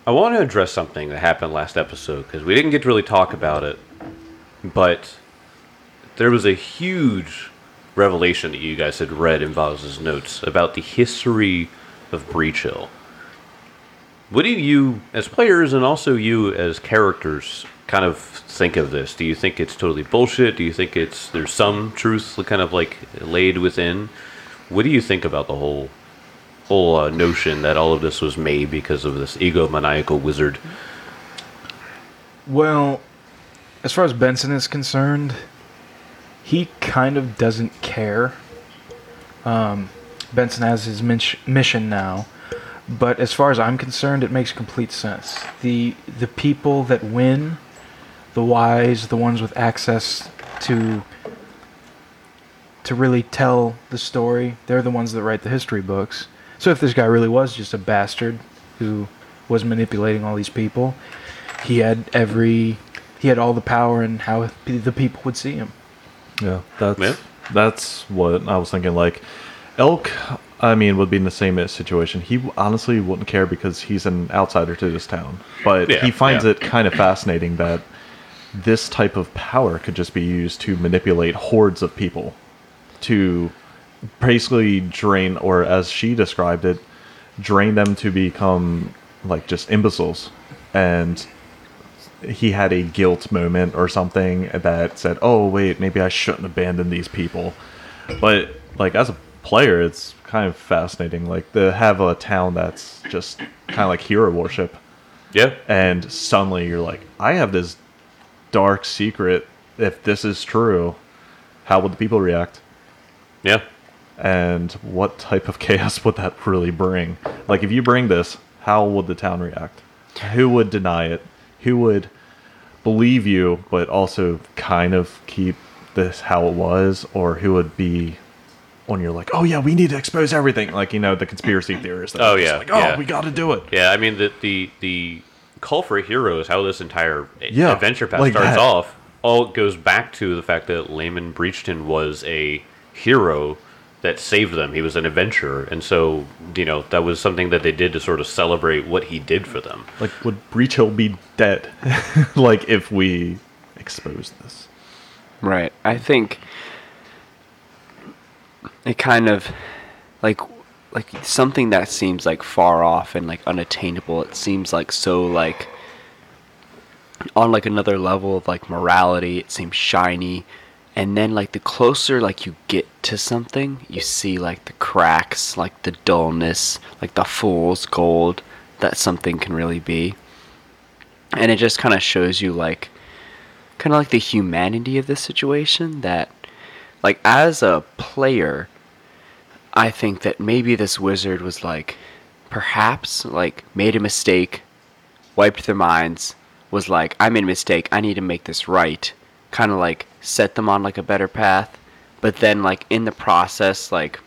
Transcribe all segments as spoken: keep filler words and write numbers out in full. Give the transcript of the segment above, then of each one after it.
I want to address something that happened last episode because we didn't get to really talk about it, but there was a huge revelation that you guys had read in Vaz's notes about the history of Breach Hill. What do you, as players, and also you as characters, kind of think of this? Do you think it's totally bullshit? Do you think it's there's some truth kind of like laid within? What do you think about the whole whole uh, notion that all of this was made because of this egomaniacal wizard? Well, as far as Benson is concerned, he kind of doesn't care. Um, Benson has his min- mission now, but as far as I'm concerned, it makes complete sense. The the people that win, the wise, the ones with access to to really tell the story, they're the ones that write the history books. So if this guy really was just a bastard who was manipulating all these people, he had every he had all the power in how the people would see him. Yeah, that's Yeah. that's what I was thinking. Like, Elk, I mean, would be in the same situation. He honestly wouldn't care because he's an outsider to this town. But Yeah, he finds yeah. it kind of fascinating that this type of power could just be used to manipulate hordes of people, to basically drain, or as she described it, drain them to become like just imbeciles. And he had a guilt moment or something that said, oh wait, maybe I shouldn't abandon these people. But like as a player, it's kind of fascinating, like to have a town that's just kind of like hero worship, Yeah. and suddenly you're like, I have this dark secret. If this is true, how would the people react? Yeah. And what type of chaos would that really bring? Like, if you bring this, how would the town react? Who would deny it? Who would believe you, but also kind of keep this how it was? Or who would be when you're like, oh yeah, we need to expose everything? Like, you know, the conspiracy theorists. That Oh, are just yeah, like, oh, yeah. we got to do it. Yeah, I mean, the the, the call for heroes, how this entire Yeah, adventure path like starts that. off, all goes back to the fact that Layman Breachton was a hero that saved them. He was an adventurer. And so, you know, that was something that they did to sort of celebrate what he did for them. Like, would Breach Hill be dead? Like, if we expose this? Right. I think it kind of like like something that seems like far off and like unattainable. It seems like so like on like another level of like morality. It seems shiny. And then like the closer like you get to something, you see like the cracks, like the dullness, like the fool's gold that something can really be. And it just kind of shows you like kind of like the humanity of this situation, that like as a player, I think that maybe this wizard was like perhaps like made a mistake, wiped their minds, was like, I made a mistake, I need to make this right, kind of like set them on like a better path, but then like in the process like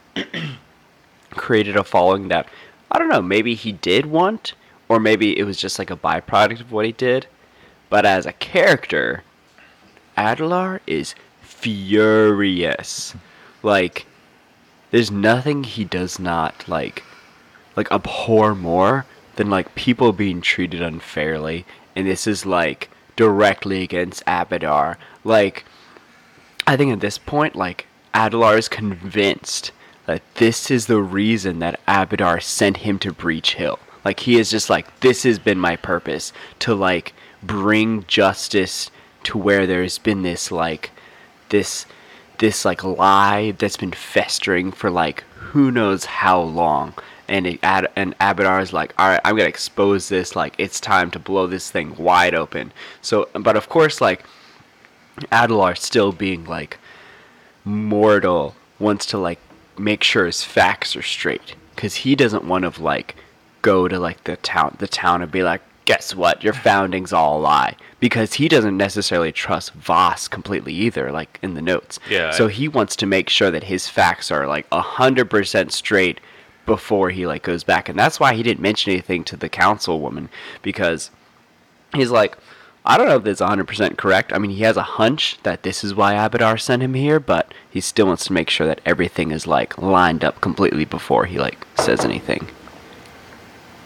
created a following that I don't know, maybe he did want, or maybe it was just like a byproduct of what he did. But as a character, Adelar is furious. Like, there's nothing he does not like like abhor more than like people being treated unfairly, and this is like directly against Abadar. Like, I think at this point, like, Adelar is convinced that this is the reason that Abadar sent him to Breach Hill. Like, he is just like, this has been my purpose, to like bring justice to where there's been this like this this like lie that's been festering for like who knows how long. And it, Ad, and Abadar is like, all right, I'm gonna expose this. Like, it's time to blow this thing wide open. So, but of course, like, Adelar still being like mortal wants to like make sure his facts are straight, because he doesn't want to like go to like the town, the town and be like, guess what, your founding's all a lie, because he doesn't necessarily trust Voss completely either, like in the notes. Yeah. So he wants to make sure that his facts are like a hundred percent straight before he like goes back, and that's why he didn't mention anything to the councilwoman, because he's like, I don't know if this is one hundred percent correct. I mean, he has a hunch that this is why Abadar sent him here, but he still wants to make sure that everything is like lined up completely before he like says anything.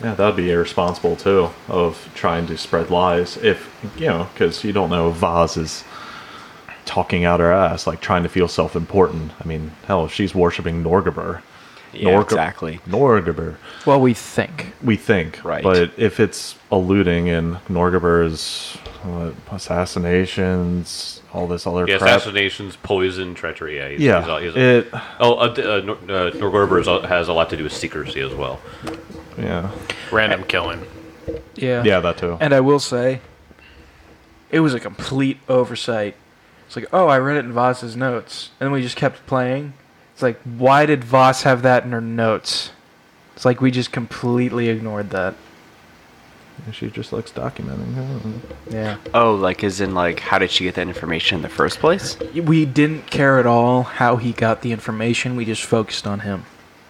Yeah, that'd be irresponsible too, of trying to spread lies. If, you know, because you don't know if Vaz is talking out her ass, like trying to feel self important. I mean, hell, if she's worshipping Norgabur. Yeah, Norga- exactly. Norgabur. Well, we think. We think. Right. But if it's alluding in Norgabur's what, assassinations, all this other Yeah, crap. assassinations, poison, treachery. Yeah. He's, Yeah. He's, all- he's, it, oh, uh, d- uh, Nor- uh, Norgorber is a- has a lot to do with secrecy as well. yeah. Random killing. Yeah. Yeah, that too. And I will say, it was a complete oversight. It's like, oh, I read it in Voss's notes. And then we just kept playing. It's like, why did Voss have that in her notes? It's like we just completely ignored that. She just likes documenting. Yeah. Oh, like as in like how did she get that information in the first place? We didn't care at all how he got the information. We just focused on him.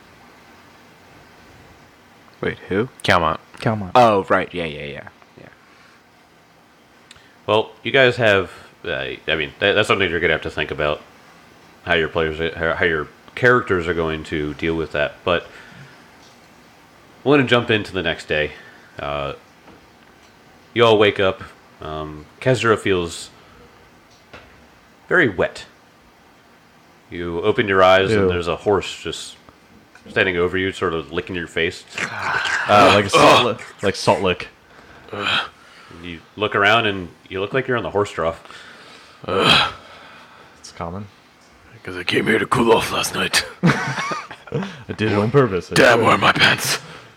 Wait, who? Calmont. Come on. Oh, right. Yeah, yeah, yeah. Yeah. Well, you guys have. Uh, I mean, that, that's something you're gonna have to think about how your players, how, how your characters are going to deal with that. But I want to jump into the next day. Uh, you all wake up. Um, Kezra feels very wet. You open your eyes Ew. and there's a horse just standing over you, sort of licking your face. Uh, like a salt lick. Like salt lick. You look around and you look like you're on the horse trough. It's common. Because I came here to cool off last night. I did it on purpose. Damn, where are my pants?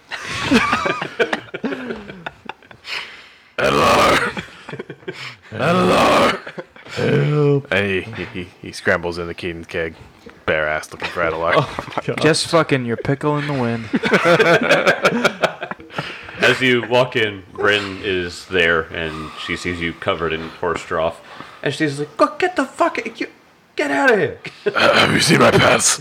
Adelar! Adelar! Help. And he, he, he, he scrambles in the Keaton's keg, bare ass looking for Adelar. Just fucking your pickle in the wind. As you walk in, Bryn is there, and she sees you covered in horse trough, and she's like, "Go get the fuck, you, get out of here!" Uh, have you seen my pants?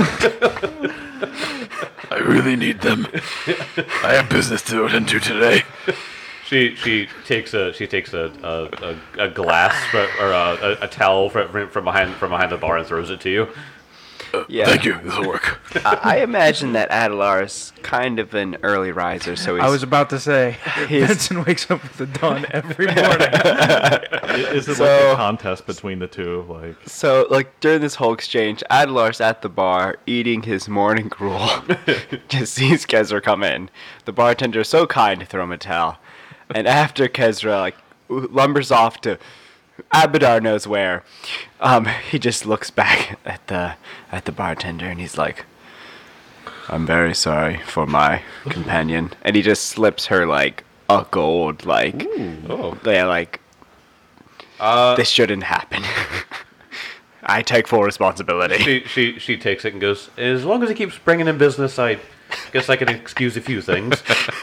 I really need them. I have business to attend to today. She she takes a she takes a a, a, a glass fro- or a, a, a towel from, from behind from behind the bar and throws it to you. Yeah. Thank you. This will work. I, I imagine that Adelar is kind of an early riser, so he's. I was about to say, He's- Benson wakes up with the dawn every morning. Is it like So- a contest between the two? Like, So, like, during this whole exchange, Adelar's at the bar eating his morning gruel. Just sees Kezra come in. The bartender is so kind to throw him a towel. And after Kezra, like, lumbers off to Abadar knows where, um, he just looks back at the at the bartender and he's like, "I'm very sorry for my companion." And he just slips her, like, a gold, like, Oh, yeah, like, uh, this shouldn't happen. I take full responsibility. she she she takes it and goes. As long as he keeps bringing in business, I guess I can excuse a few things.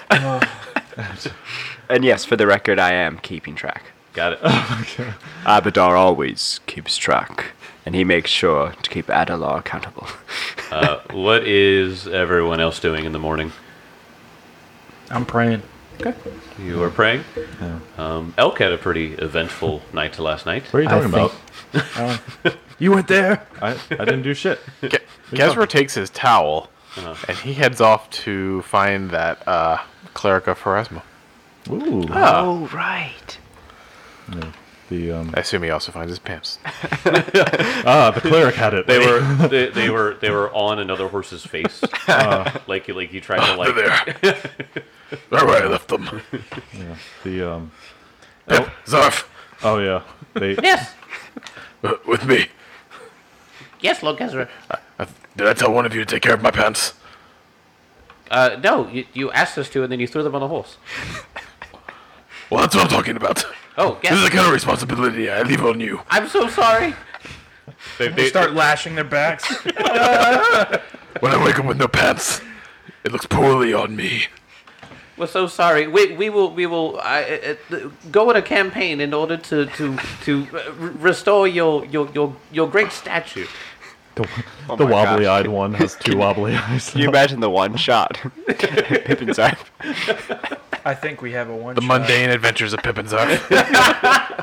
And yes, for the record, I am keeping track. Got it. Abadar always keeps track, and he makes sure to keep Adelar accountable. Uh, what is everyone else doing in the morning? I'm praying. You are praying. yeah. Um, Elk had a pretty eventful night last night. What are you I talking think- about? Uh, you weren't there? I, I didn't do shit. Ke- Kezra takes his towel, and he heads off to find that uh, cleric of Pharasma. Ooh. Oh, right. Yeah. The um. I assume he also finds his pants. Ah, the cleric had it. They were they, they were they were on another horse's face. like like you tried to like. They're there. Right where I left them. Yeah. The um. Pip, Zarf, Oh yeah. They. Yes, uh, with me. yes, Lord Kezra. Uh, did I tell one of you to take care of my pants? Uh, no, you, you asked us to, and then you threw them on the horse. Well, that's what I'm talking about. Oh, This is the yes. kind of responsibility I leave on you. I'm so sorry. They, They start lashing their backs. When I wake up with no pants, it looks poorly on me. We're so sorry. We we will we will uh, uh, go on a campaign in order to to to uh, r- restore your your your your great statue. The, Oh the my gosh. wobbly-eyed one has two wobbly eyes. Can you imagine the one shot? Pippin Zarf. I think we have a one The shot. mundane adventures of Pippin Zarf.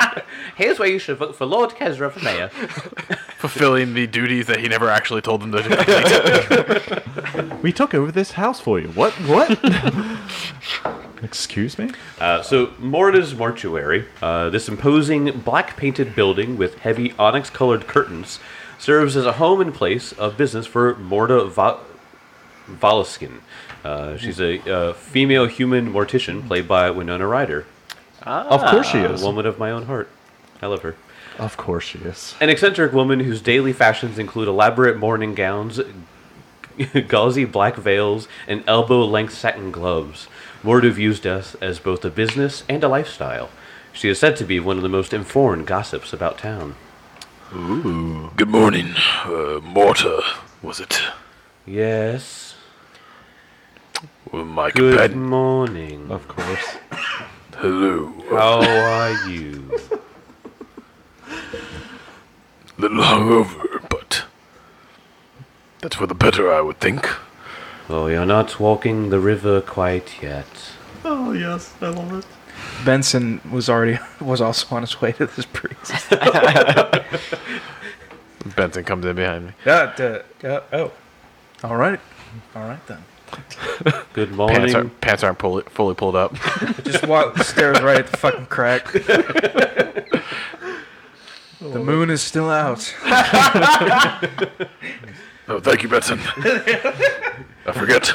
Here's why you should vote for Lord Kezra for mayor. Fulfilling the duties that he never actually told them to complete. We took over this house for you. What? What? Excuse me? Uh, so, Morda's Mortuary, uh, this imposing black-painted building with heavy onyx-colored curtains, serves as a home and place of business for Morda Va- Voluskin. Uh, she's a uh, female human mortician played by Winona Ryder, Of course she a is. woman of my own heart. I love her. Of course she is. An eccentric woman whose daily fashions include elaborate mourning gowns, gauzy black veils, and elbow-length satin gloves. Morda views death as both a business and a lifestyle. She is said to be one of the most informed gossips about town. Good morning, uh, Morta, was it? Yes. Well, my Good companion. morning. Of course. Hello. How are you? A little hungover, but that's for the better, I would think. Oh, you're not walking the river quite yet. Oh, yes. I love it. Benson was already was also on his way to this priest. Benson comes in behind me. Yeah, uh, yeah, oh. All right. All right then. Good Pants, morning. are, pants aren't pull, fully pulled up. Just walk stares right at the fucking crack. The moon is still out. Oh, thank you, Benson. I forget.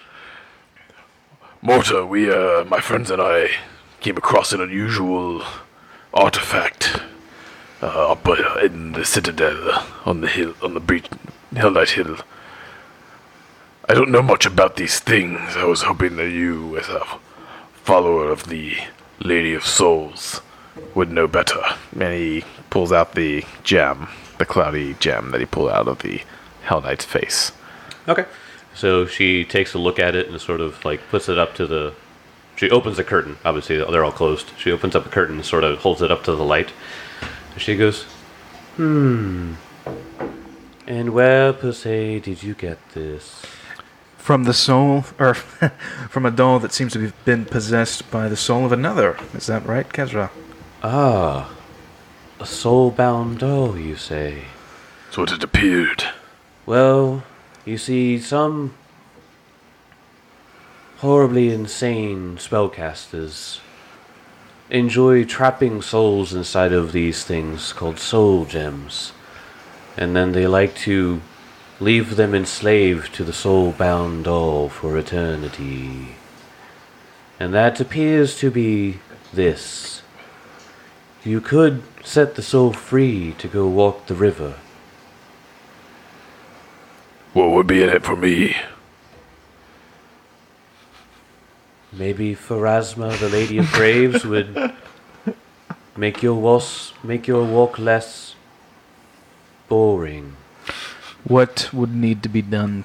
Morta, we, uh, my friends and I came across an unusual artifact uh, up uh, in the citadel on the hill, on the breach, Hell Knight Hill. I don't know much about these things. I was hoping that you, as a follower of the Lady of Souls, would know better. And he pulls out the gem, the cloudy gem that he pulled out of the Hell Knight's face. Okay. So she takes a look at it and sort of like puts it up to the. She opens the curtain. Obviously, they're all closed. She opens up a curtain and sort of holds it up to the light. And she goes, "Hmm. And where per se did you get this?" From the soul, or from a doll that seems to have been possessed by the soul of another. Is that right, Kezra? Ah, a soul-bound doll, you say? So it appeared. Well, you see, some horribly insane spellcasters enjoy trapping souls inside of these things called soul gems. And then they like to leave them enslaved to the soul-bound doll for eternity. And that appears to be this. You could set the soul free to go walk the river. What would be in it for me? Maybe Pharasma, the Lady of Graves, would make your was make your walk less boring. What would need to be done?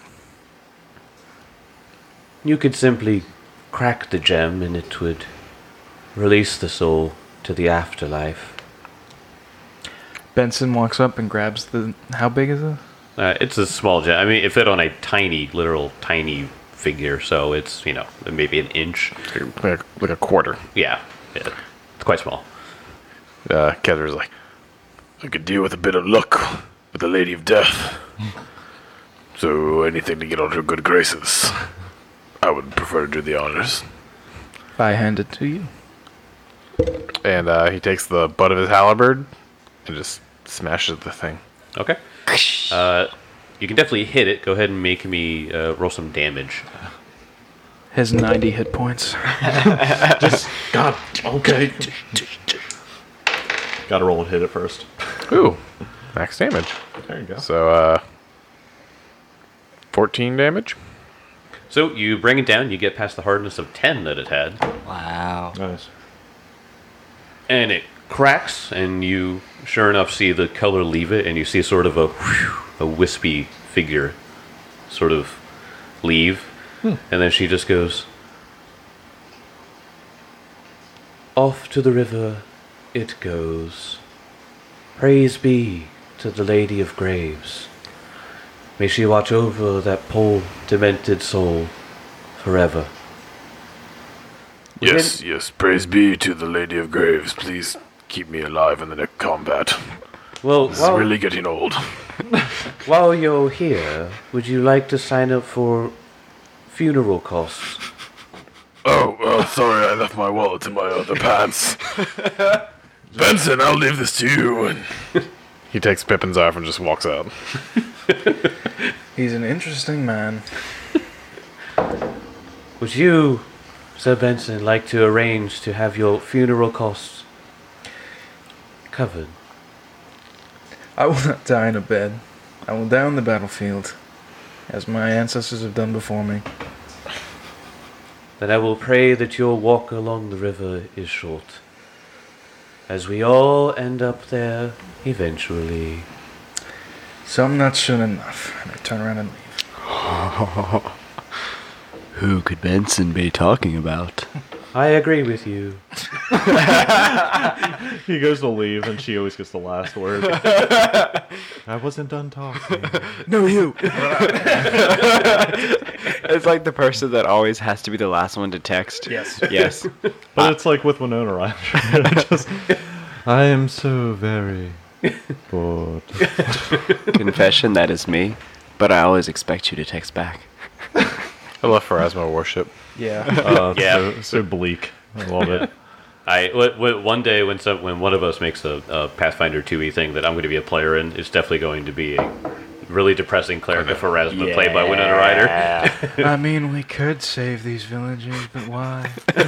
You could simply crack the gem and it would release the soul to the afterlife. Benson walks up and grabs the. How big is it? Uh, it's a small gem. I mean, it fit on a tiny, literal tiny figure, so it's, you know, maybe an inch. Like, like a quarter. Yeah, yeah, it's quite small. Uh, Kezra's like, I could deal with a bit of luck with the Lady of Death. So anything to get on her good graces. I would prefer to do the honors. I hand it to you. and uh, he takes the butt of his halberd and just smashes the thing. Okay. Uh, you can definitely hit it. Go ahead and make me uh, roll some damage. Has ninety hit points. God, okay. Gotta roll and hit it first. Ooh, max damage. There you go. So, uh, fourteen damage. So you bring it down. You get past the hardness of ten that it had, Wow. Nice. and it cracks. And you, sure enough, see the color leave it, and you see sort of a a wispy figure, sort of leave. And then she just goes, "Off to the river it goes. Praise be to the Lady of Graves. May she watch over that poor demented soul forever." Yes, yes, praise be to the Lady of Graves. Please keep me alive in the next combat. Well, This is while, really getting old. while you're here, would you like to sign up for funeral costs? Oh, oh, sorry, I left my wallet in my other pants. Benson, I'll leave this to you. And He takes Pippin's off and just walks out. He's an interesting man. Would you, Sir Benson, like to arrange to have your funeral costs covered? I will not die in a bed. I will die on the battlefield, as my ancestors have done before me. Then I will pray that your walk along the river is short, as we all end up there eventually. Some not soon enough. And I turn around and leave. Who could Benson be talking about? I agree with you. He goes to leave, and she always gets the last word. I wasn't done talking. No, you. It's like the person that always has to be the last one to text. Yes. Yes. But it's like with Winona Ryder. Just, I am so very bored. Confession, that is me. But I always expect you to text back. I love Pharasma worship. Yeah. Uh, Yeah. So, so bleak. I love it. I w- w- one day when some, when one of us makes a, a Pathfinder two E thing that I'm going to be a player in, it's definitely going to be a really depressing cleric of Pharasma played by Winona Ryder. I mean, we could save these villagers, but why?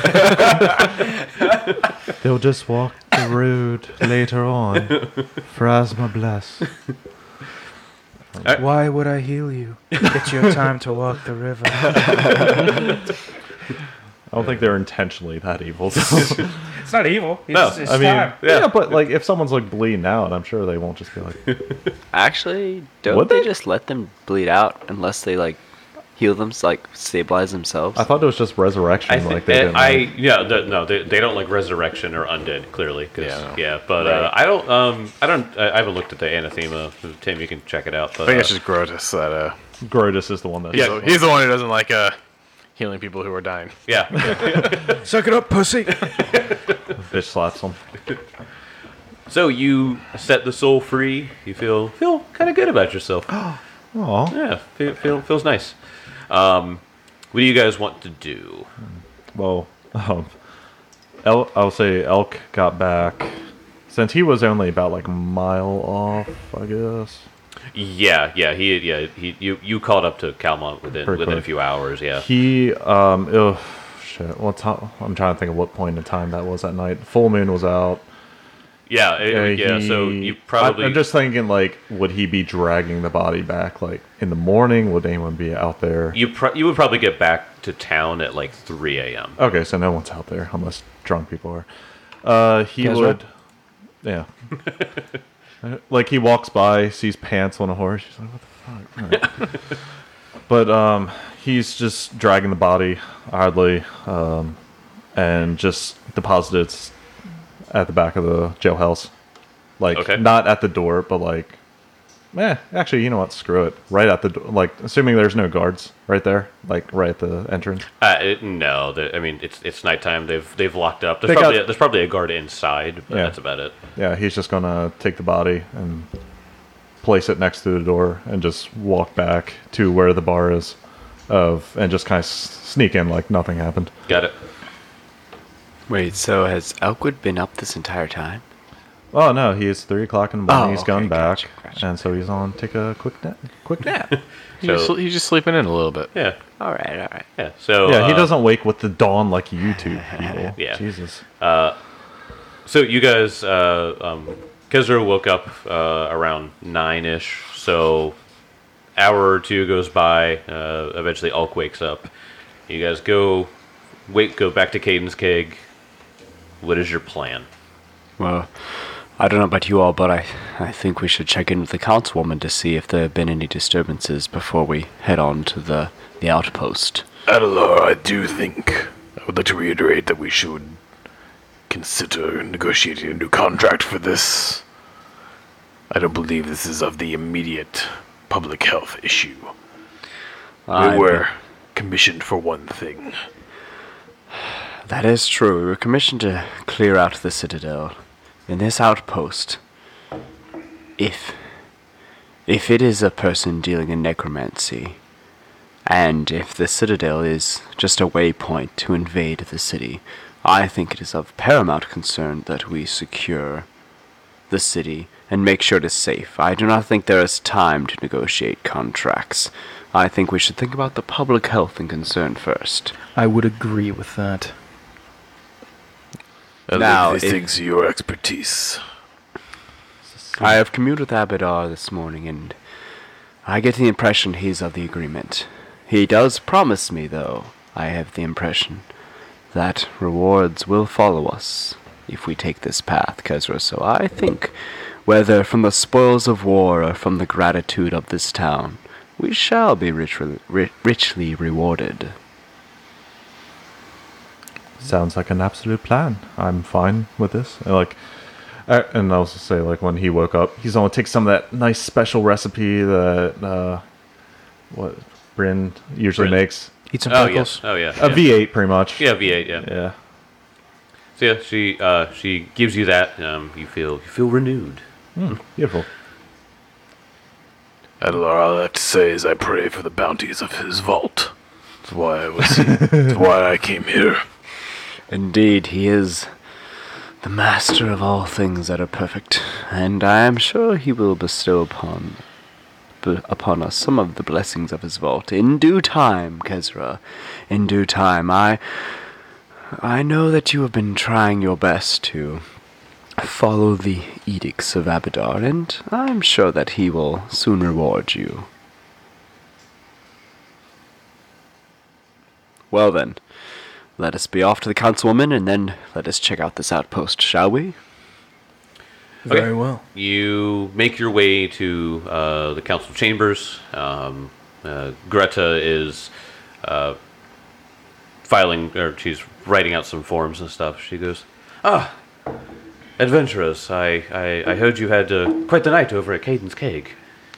They'll just walk the road later on. Phrasma bless. Why would I heal you? It's your time to walk the river. I don't think they're intentionally that evil. It's not evil. It's, No, it's I mean, time. yeah. but like if someone's like bleeding out, I'm sure they won't just be like, Actually, don't Would they? they? just let them bleed out unless they like heal them, like stabilize themselves? I thought it was just resurrection. I like think they didn't. I like- yeah the, no they, they don't like resurrection or undead clearly 'cause- Yeah, no. yeah but uh, Right. I don't um I don't I I haven't looked at the anathema. Tim, you can check it out. But I think uh, it's just Grotus that uh, Grotus is the one that. he's, Yeah. the, he's the one who doesn't like uh, healing people who are dying. yeah. Suck it up, pussy. bitch slaps him. So you set the soul free. You feel feel kind of good about yourself. Aw. Yeah, feel, feel feels nice. Um, what do you guys want to do? Well, um, El- I'll say Elk got back since he was only about like a mile off, I guess. Yeah, yeah, he yeah he you you caught up to Calmont within Pretty within a quick. few hours. Yeah. He um ugh, shit. What time? I'm trying to think of what point in time that was that night. Full moon was out. Yeah, it- Uh, yeah. So he- you probably I, am just thinking like, would he be dragging the body back like in the morning? Would anyone be out there? you pro- you would probably get back to town at like three a.m. Okay, so no one's out there unless drunk people are. Uh, he Guys, would, yeah. Uh, like he walks by, sees pants on a horse. He's like, "What the fuck?" Right. But um, he's just dragging the body idly, um, and just deposits at the back of the jailhouse. Like Okay. not at the door, but like, eh. Actually, you know what? Screw it. Right at the door. Like, assuming there's no guards right there, like right at the entrance. Uh, it, no, the, I mean it's it's nighttime. They've they've locked up. There's They probably got- a, there's probably a guard inside, but Yeah. that's about it. Yeah, he's just gonna take the body and place it next to the door and just walk back to where the bar is, of and just kind of sneak in like nothing happened. Got it. Wait, so has Elkwood been up this entire time? Oh no, he is three o'clock in the morning. Oh, He's okay, gone back, gotcha, gotcha. and so he's on take a quick nap. Quick nap. He's, just, So- he's just sleeping in a little bit. Yeah, All right, all right. yeah. So yeah, he uh, doesn't wake with the dawn like you two people. Yeah. Jesus. So you guys, uh, um, Kezro woke up uh, around nine ish. So hour or two goes by. Uh, eventually, Ulk wakes up. You guys go, wait, go back to Caden's Keg. What is your plan? Well, I don't know about you all, but I, I think we should check in with the councilwoman to see if there have been any disturbances before we head on to the, the outpost. Adelar, I do think I would like to reiterate that we should consider negotiating a new contract for this. I don't believe this is of the immediate public health issue. I We were commissioned for one thing. That is true. We were commissioned to clear out the citadel. in this outpost, if if it is a person dealing in necromancy, and if the citadel is just a waypoint to invade the city, I think it is of paramount concern that we secure the city and make sure it is safe. I do not think there is time to negotiate contracts. I think we should think about the public health and concern first. I would agree with that. I Now, leave these if- things to your expertise. I have communed with Abadar this morning, and I get the impression he's of the agreement. He does promise me, though, I have the impression, that rewards will follow us if we take this path, Kezra. So I think, whether from the spoils of war or from the gratitude of this town, we shall be richly, ri- richly rewarded. Sounds like an absolute plan. I'm fine with this. And, like, uh, and I'll also say, like, when he woke up, he's gonna take some of that nice special recipe that uh, what Bryn usually Bryn. makes. Eat some Oh pickles. yes. Oh yeah. A yeah. V eight, pretty much. Yeah, V eight. Yeah. Yeah. So yeah, she uh, she gives you that. Um, you feel you feel renewed. Beautiful. Adelar, all I have to say is I pray for the bounties of his vault. That's why I was. That's why I came here. Indeed, he is the master of all things that are perfect, and I am sure he will bestow upon b- upon us some of the blessings of his vault in due time, Kezra. In due time. I I know that you have been trying your best to follow the edicts of Abadar, and I'm sure that he will soon reward you. Well then, let us be off to the councilwoman, and then let us check out this outpost, shall we? Very Okay. well. You make your way to uh, the council chambers. Um, uh, Greta is uh, filing, or she's writing out some forms and stuff. She goes, "Ah, adventurers! I I, I heard you had uh, quite the night over at Caden's Keg."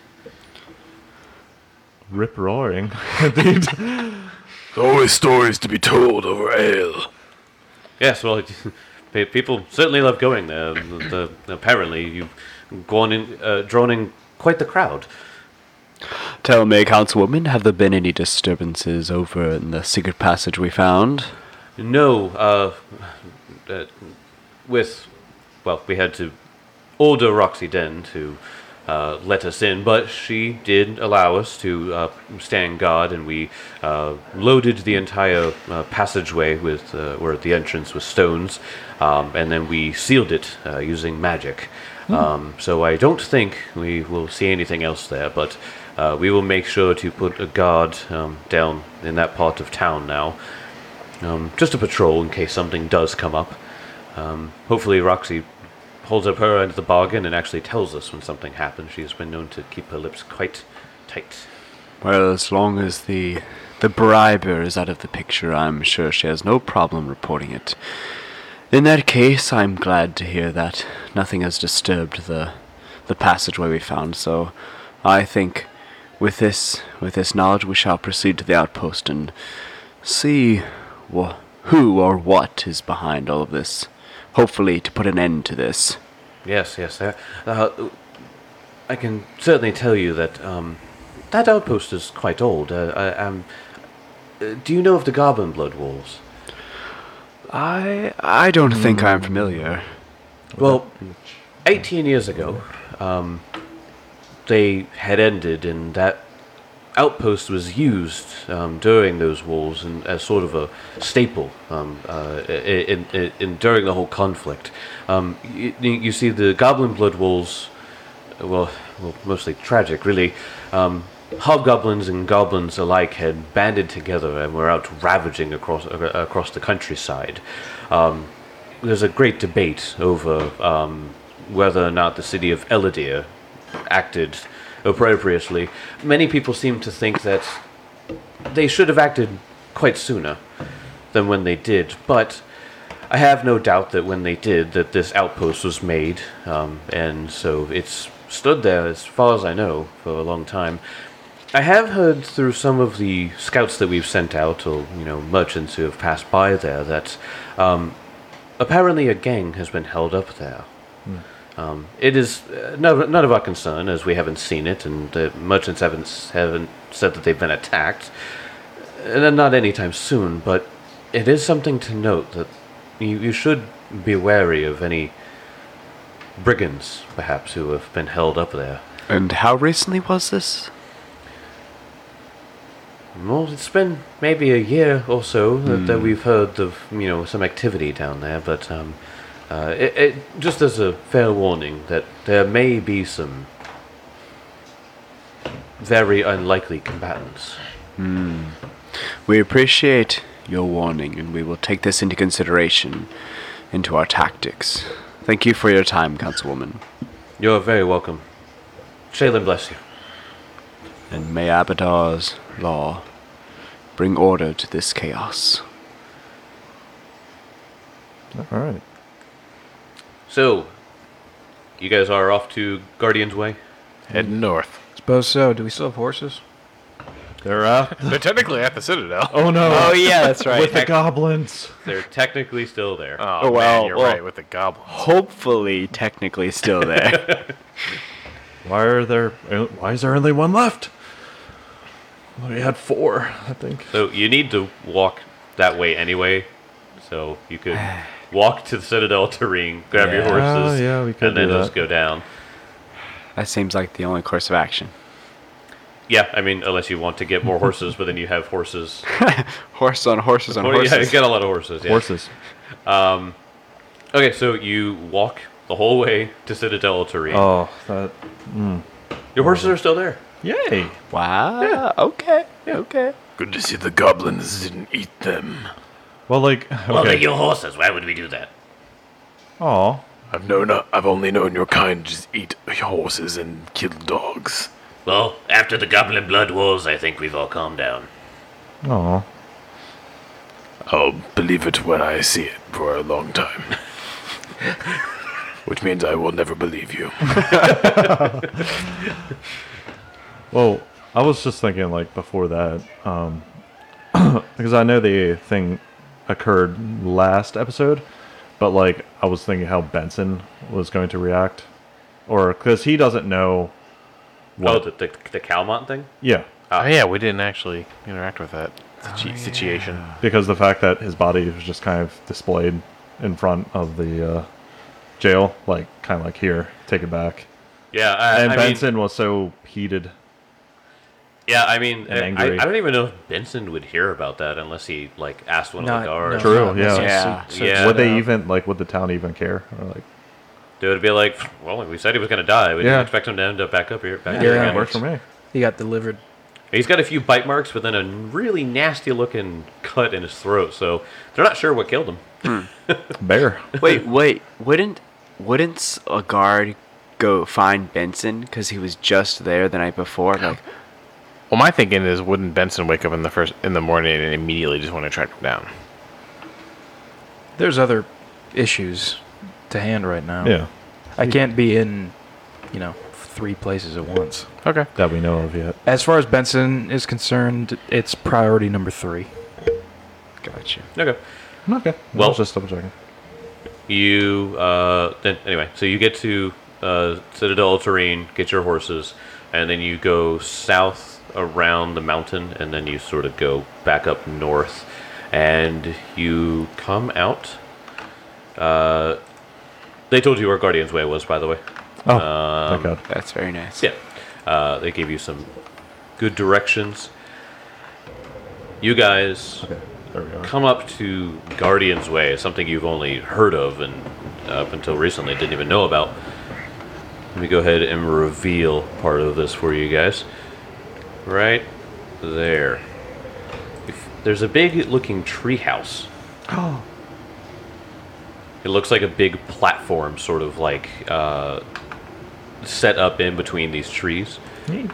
Rip roaring. Indeed. Always stories to be told over ale. Yes, well, pe- people certainly love going there. The, the, apparently, you've gone in, uh, drawn in quite the crowd. Tell me, councilwoman, have there been any disturbances over in the secret passage we found? No, uh, uh, with, well, we had to order Roxy Den to uh, let us in, but she did allow us to uh, stand guard, and we uh, loaded the entire uh, passageway with, uh, or the entrance with stones, um, and then we sealed it uh, using magic. Um, so I don't think we will see anything else there, but uh, we will make sure to put a guard um, down in that part of town now. Um, just a patrol in case something does come up. Um, hopefully Roxy holds up her end of the bargain and actually tells us when something happens. She has been known to keep her lips quite tight. Well, as long as the the briber is out of the picture, I'm sure she has no problem reporting it. In that case, I'm glad to hear that nothing has disturbed the the passageway we found. So, I think with this with this knowledge, we shall proceed to the outpost and see wh- who or what is behind all of this. Hopefully, to put an end to this. Yes, yes. Uh, uh, I can certainly tell you that um, that outpost is quite old. Uh, I, um, uh, do you know of the Goblin Blood Walls? I I don't think I'm familiar. Well, eighteen years ago, um, they had ended, and that outpost was used um, during those wars and as sort of a staple um, uh, in, in, in during the whole conflict. Um, you, you see, the Goblin Blood Wolves, well, well mostly tragic, really. Um, hobgoblins and goblins alike had banded together and were out ravaging across uh, across the countryside. Um, there's a great debate over um, whether or not the city of Eladir acted appropriately. Many people seem to think that they should have acted quite sooner than when they did, but I have no doubt that when they did, that this outpost was made, um, and so it's stood there, as far as I know, for a long time. I have heard through some of the scouts that we've sent out, or, you know, merchants who have passed by there, that um, apparently a gang has been held up there. Um, it is uh, none, none of our concern, as we haven't seen it, and the merchants haven't s- haven't said that they've been attacked, and not anytime soon. But it is something to note that you, you should be wary of any brigands, perhaps, who have been held up there. And how recently was this? Well, it's been maybe a year or so that, that we've heard of, you know, some activity down there, but um, uh, it, it just as a fair warning that there may be some very unlikely combatants. We appreciate your warning, and we will take this into consideration into our tactics. Thank you for your time, Councilwoman. You're very welcome. Shaylin bless you. And may Abadar's law bring order to this chaos. All right. So, you guys are off to Guardian's Way? Heading north. Suppose so. Do we still have horses? They're uh. They're technically at the Citadel. Oh no! Oh, yeah, that's right. With the goblins. They're technically still there. Oh, Oh, well, man, you're well. right with the goblins. Hopefully, technically still there. Why are there? Why is there only one left? We had four, I think. So, you need to walk that way anyway, so you could walk to the Citadel terrain, grab your Yeah. horses, Oh, yeah, we could and then do just that. go down. That seems like the only course of action. Yeah, I mean, unless you want to get more horses, but then you have horses. Horse on horses on Well, yeah, horses. you got a lot of horses. Yeah. Horses. Okay, so you walk the whole way to Citadel terrain. Oh, that. Your horses are still there. Yay! Wow. Okay. Okay. Good to see the goblins didn't eat them. Well, like. Well, they're Okay. your horses. Why would we do that? Aw. I've known, I've only known your kind just eat horses and kill dogs. Well, after the Goblin Blood Wars, I think we've all calmed down. Aw. I'll believe it when I see it for a long time. Which means I will never believe you. Well, I was just thinking, like, before that, um, because I know the thing occurred last episode, but, like, I was thinking how Benson was going to react. Or, because he doesn't know. Oh, the, the, the Calmont thing? Yeah. Oh, yeah, we didn't actually interact with that situ- situation. Because the fact that his body was just kind of displayed in front of the uh, jail, like, kind of like, here, take it back. Yeah, I, And I Benson mean, was so heated. yeah, I mean, and I, angry. I don't even know if Benson would hear about that unless he, like, asked one of Not- the guards. no, True, not yeah. necessarily Yeah. so- Yeah. so- Would they uh, even, like, would the town even care? Or, like, They would be like, well, we said he was going to die. We Yeah. didn't expect him to end up back up here. Back Yeah. here Yeah. again. works for me. He got delivered. He's got a few bite marks, but then a really nasty looking cut in his throat. So they're not sure what killed him. Bear. Wait, wait. Wouldn't wouldn't s- a guard go find Benson because he was just there the night before? Like, Well, my thinking is, wouldn't Benson wake up in the first in the morning and immediately just want to track him down? There's other issues to hand right now. Yeah. I can't be in, you know, three places at once. Okay. That we know of yet. As far as Benson is concerned, it's priority number three. gotcha. Okay. Okay. Well- Well, just double checking. You, uh, then, anyway, so you get to uh, Citadel terrain, get your horses, and then you go south around the mountain, and then you sort of go back up north, and you come out. Uh, they told you where Guardian's Way was, by the way. Oh, Um, thank God. That's very nice. Yeah. Uh, they gave you some good directions. You guys Okay, there we are. come up to Guardian's Way, something you've only heard of and up until recently didn't even know about. Let me go ahead and reveal part of this for you guys. Right there. If, there's a big looking treehouse. Oh. It looks like a big platform, sort of like uh, set up in between these trees. Neat.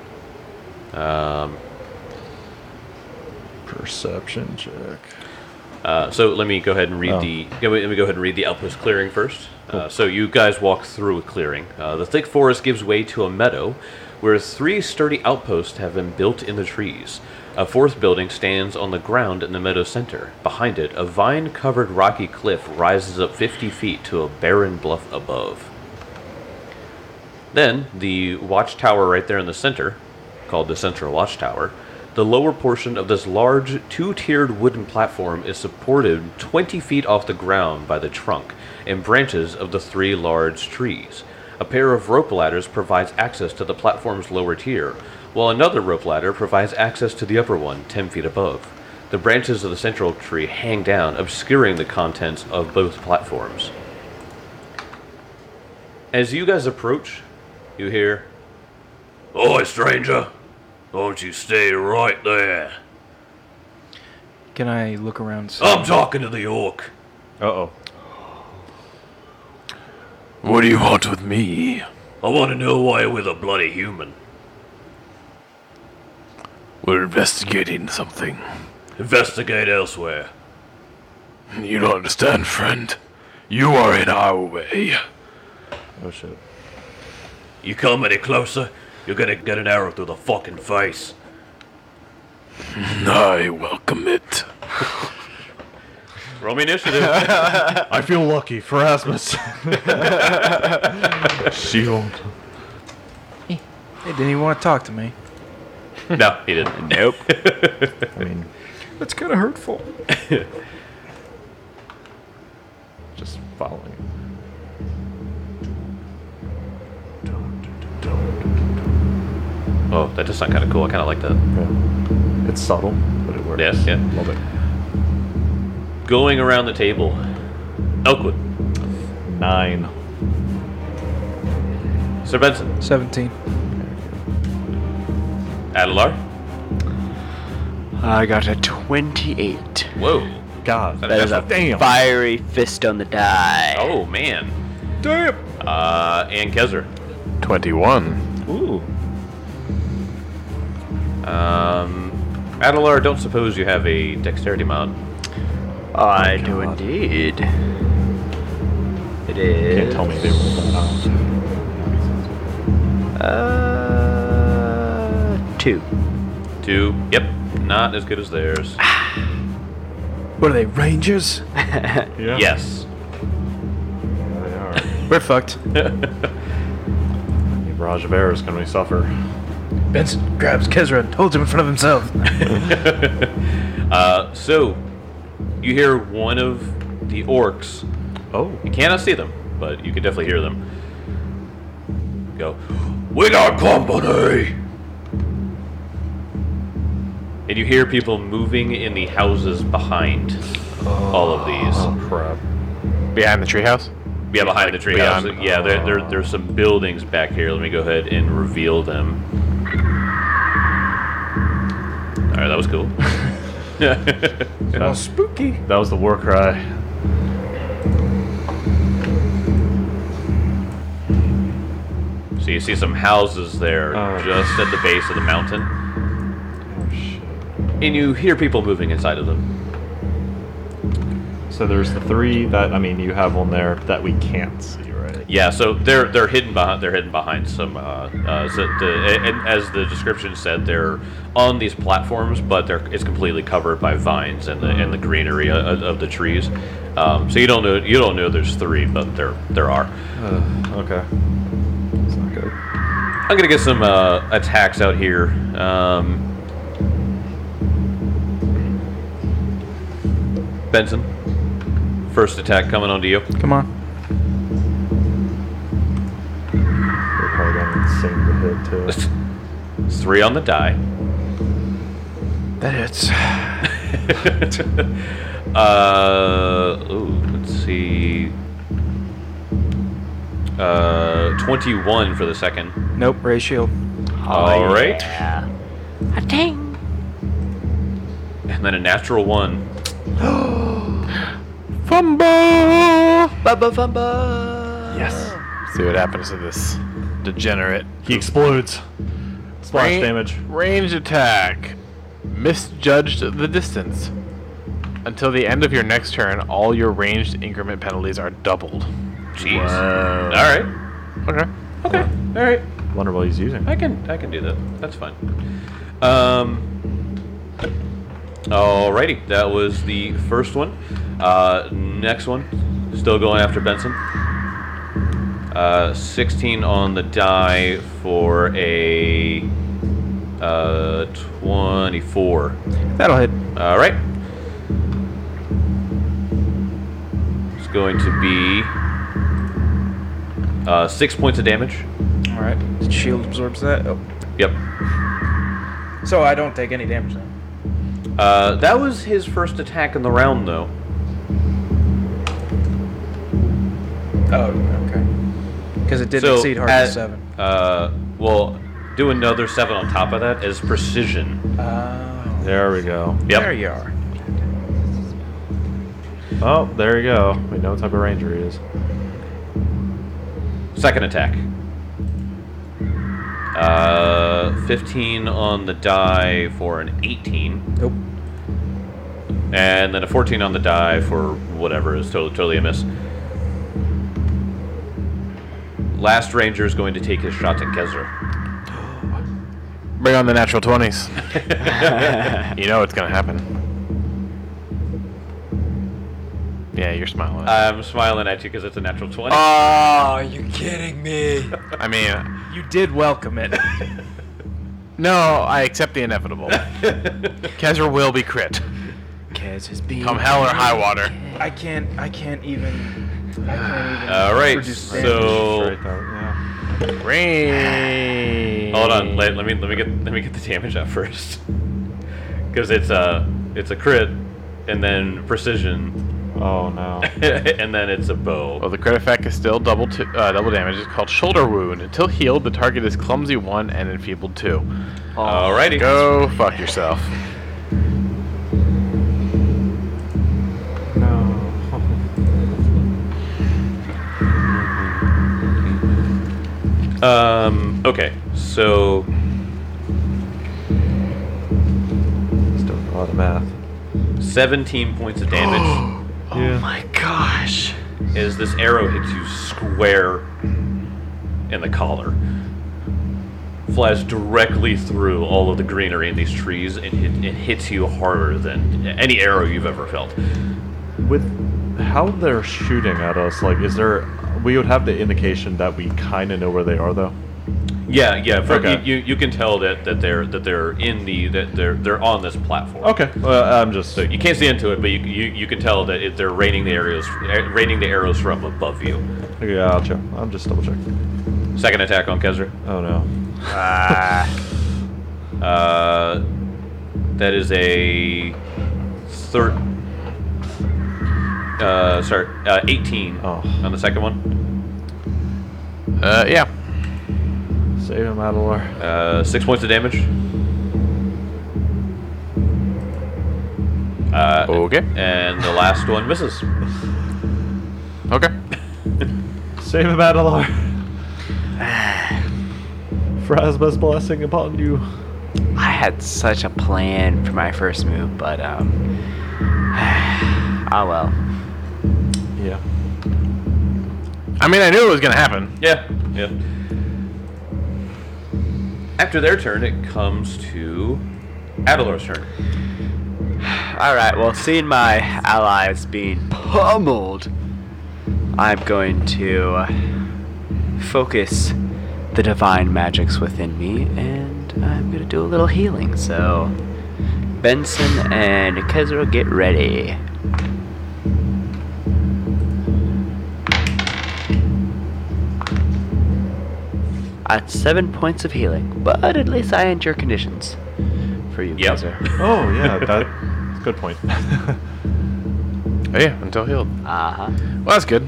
Um, Perception check. Uh, so let me go ahead and read Oh. the. Let me let me go ahead and read the outpost clearing first. Uh, so you guys walk through a clearing. Uh, the thick forest gives way to a meadow, where three sturdy outposts have been built in the trees. A fourth building stands on the ground in the meadow center. Behind it, a vine-covered rocky cliff rises up fifty feet to a barren bluff above. Then, the watchtower right there in the center, called the Central Watchtower, the lower portion of this large, two-tiered wooden platform is supported twenty feet off the ground by the trunk and branches of the three large trees. A pair of rope ladders provides access to the platform's lower tier, while another rope ladder provides access to the upper one, ten feet above. The branches of the central tree hang down, obscuring the contents of both platforms. As you guys approach, you hear, "Oi, stranger! Don't you stay right there. Can I look around? see- I'm talking to the orc." Uh-oh. What do you want with me? I want to know why you're with a bloody human. We're investigating something. Investigate elsewhere. You don't understand, friend. You are in our way. Oh, shit. You come any closer, you're gonna get an arrow through the fucking face. I welcome it. Roll me initiative. I feel lucky for Asmus. Shield. Hey, didn't even want to talk to me. No, he didn't. Nope. I mean, That's kind of hurtful. just following. Oh, that does sound kind of cool. I kind of like that. Yeah. It's subtle, but it works. Yes, yeah. Love it. Going around the table. Elkwood. Nine. Sir Benson. seventeen. Adelar. I got a twenty-eight. Whoa. God. That is a Damn. fiery fist on the die. Oh, man. Damn. Uh, and Kezer. twenty-one. Ooh. Um, Adelar, don't suppose you have a dexterity mod. I do indeed. It is. Can't tell me they rolled that out. Uh, two. Two. Yep. Not as good as theirs. What are they, rangers? Yeah. Yes. They are. We're fucked. Barrage of arrows can we suffer? Benson grabs Kezra and holds him in front of himself. Uh, so, you hear one of the orcs. Oh. You cannot see them, but you can definitely hear them. Go, "We got company!" And you hear people moving in the houses behind all of these. Oh, crap. Behind the treehouse? Yeah, behind the treehouse. Beyond- Yeah, there, there, there's some buildings back here. Let me go ahead and reveal them. Alright, that was cool. Oh, spooky. That was the war cry. So you see some houses there Oh. just at the base of the mountain. Oh, shit. And you hear people moving inside of them. So there's the three that, I mean, you have on there that we can't see, right? Yeah, so they're they're hidden behind they're hidden behind some uh, uh so the, and as the description said, they're on these platforms, but they're it's completely covered by vines and the and the greenery of, of the trees. Um, so you don't know you don't know there's three, but there there are. Uh, okay. It's not good. I'm gonna get some uh, attacks out here. Um, Benson, first attack coming onto you. Come on. They're probably going insane to hit, too. Three on the die. That hits. Uh, ooh, let's see. Uh, twenty-one for the second. Nope, ratio. All right. Yeah. A ding. And then a natural one. Fumble! Bubba fumba. Yes. See what happens to this degenerate. He explodes. Splash Rain- damage. Ranged attack. Misjudged the distance. Until the end of your next turn, all your ranged increment penalties are doubled. Jeez. All right. Okay. Okay. All right. Wonder what he's using. I can I can do that. That's fine. Um. Alrighty, that was the first one. Uh, next one, still going after Benson. Uh, sixteen on the die for a uh, twenty-four. That'll hit. All right. It's going to be uh, six points of damage. All right. Shield absorbs that. Oh. Yep. So I don't take any damage then. Uh, that was his first attack in the round, though. Oh, okay. Because it did So exceed hard at- to seven. Uh, well, do another seven on top of that as precision. Oh. There we go. Yep. There you are. Oh, there you go. We know what type of ranger he is. Second attack. Uh, fifteen on the die for an eighteen. Nope. And then a fourteen on the die for whatever is totally, totally a miss. Last ranger is going to take his shot at Kezra. Bring on the natural twenties. You know what's gonna happen. Yeah, you're smiling. I'm smiling at you because it's a natural twenty. Oh, you're kidding me. I mean, You did welcome it. no, I accept the inevitable. Kezra will be crit. Kez is being. Come hell or high water. I can't. I can't even. I can't even. All right, produce damage. so Right there, yeah. Rain. hold on. Let, let me let me get let me get the damage out first, because it's a it's a crit, and then precision, Oh no. and then it's a bow. Well, the crit effect is still double t- uh, double damage. It's called shoulder wound. Until healed, the target is clumsy one and enfeebled two. Alrighty. Go fuck yourself. Um. Okay. So Still a lot of math. seventeen points of damage Yeah. My gosh. as this arrow hits you square in the collar. Flies directly through all of the greenery in these trees and it, it hits you harder than any arrow you've ever felt. With how they're shooting at us, like, is there? We would have the indication that we kind of know where they are, though. Yeah, yeah. For, Okay. you, you you can tell that, that they're that they're in the that they're they're on this platform. Okay. Well, I'm just. So you can't see into it, but you you, you can tell that it, they're raining the arrows raining the arrows from above you. Yeah, I'll check. I'm just double checking. Second attack on Kezra. Oh no. Uh, that is a third. Uh, sorry, uh, eighteen Oh. on the second one. Uh, yeah. Save him, Adelar. Uh, six points of damage. Uh, Okay. And the last one misses. Okay. Save him, Adelar. Phrasma's blessing upon you. I had such a plan for my first move, but um. Oh well. Yeah. I mean, I knew it was gonna happen. Yeah, yeah. After their turn, it comes to Adelar's turn. Alright, well, seeing my allies being pummeled, I'm going to focus the divine magics within me, and I'm going to do a little healing. So, Benson and Kezra, get ready. At seven points of healing, but at least I endure conditions for you, Yep. Kezra. Oh yeah, that's a good point. Oh, yeah, until healed. Uh huh. Well, that's good.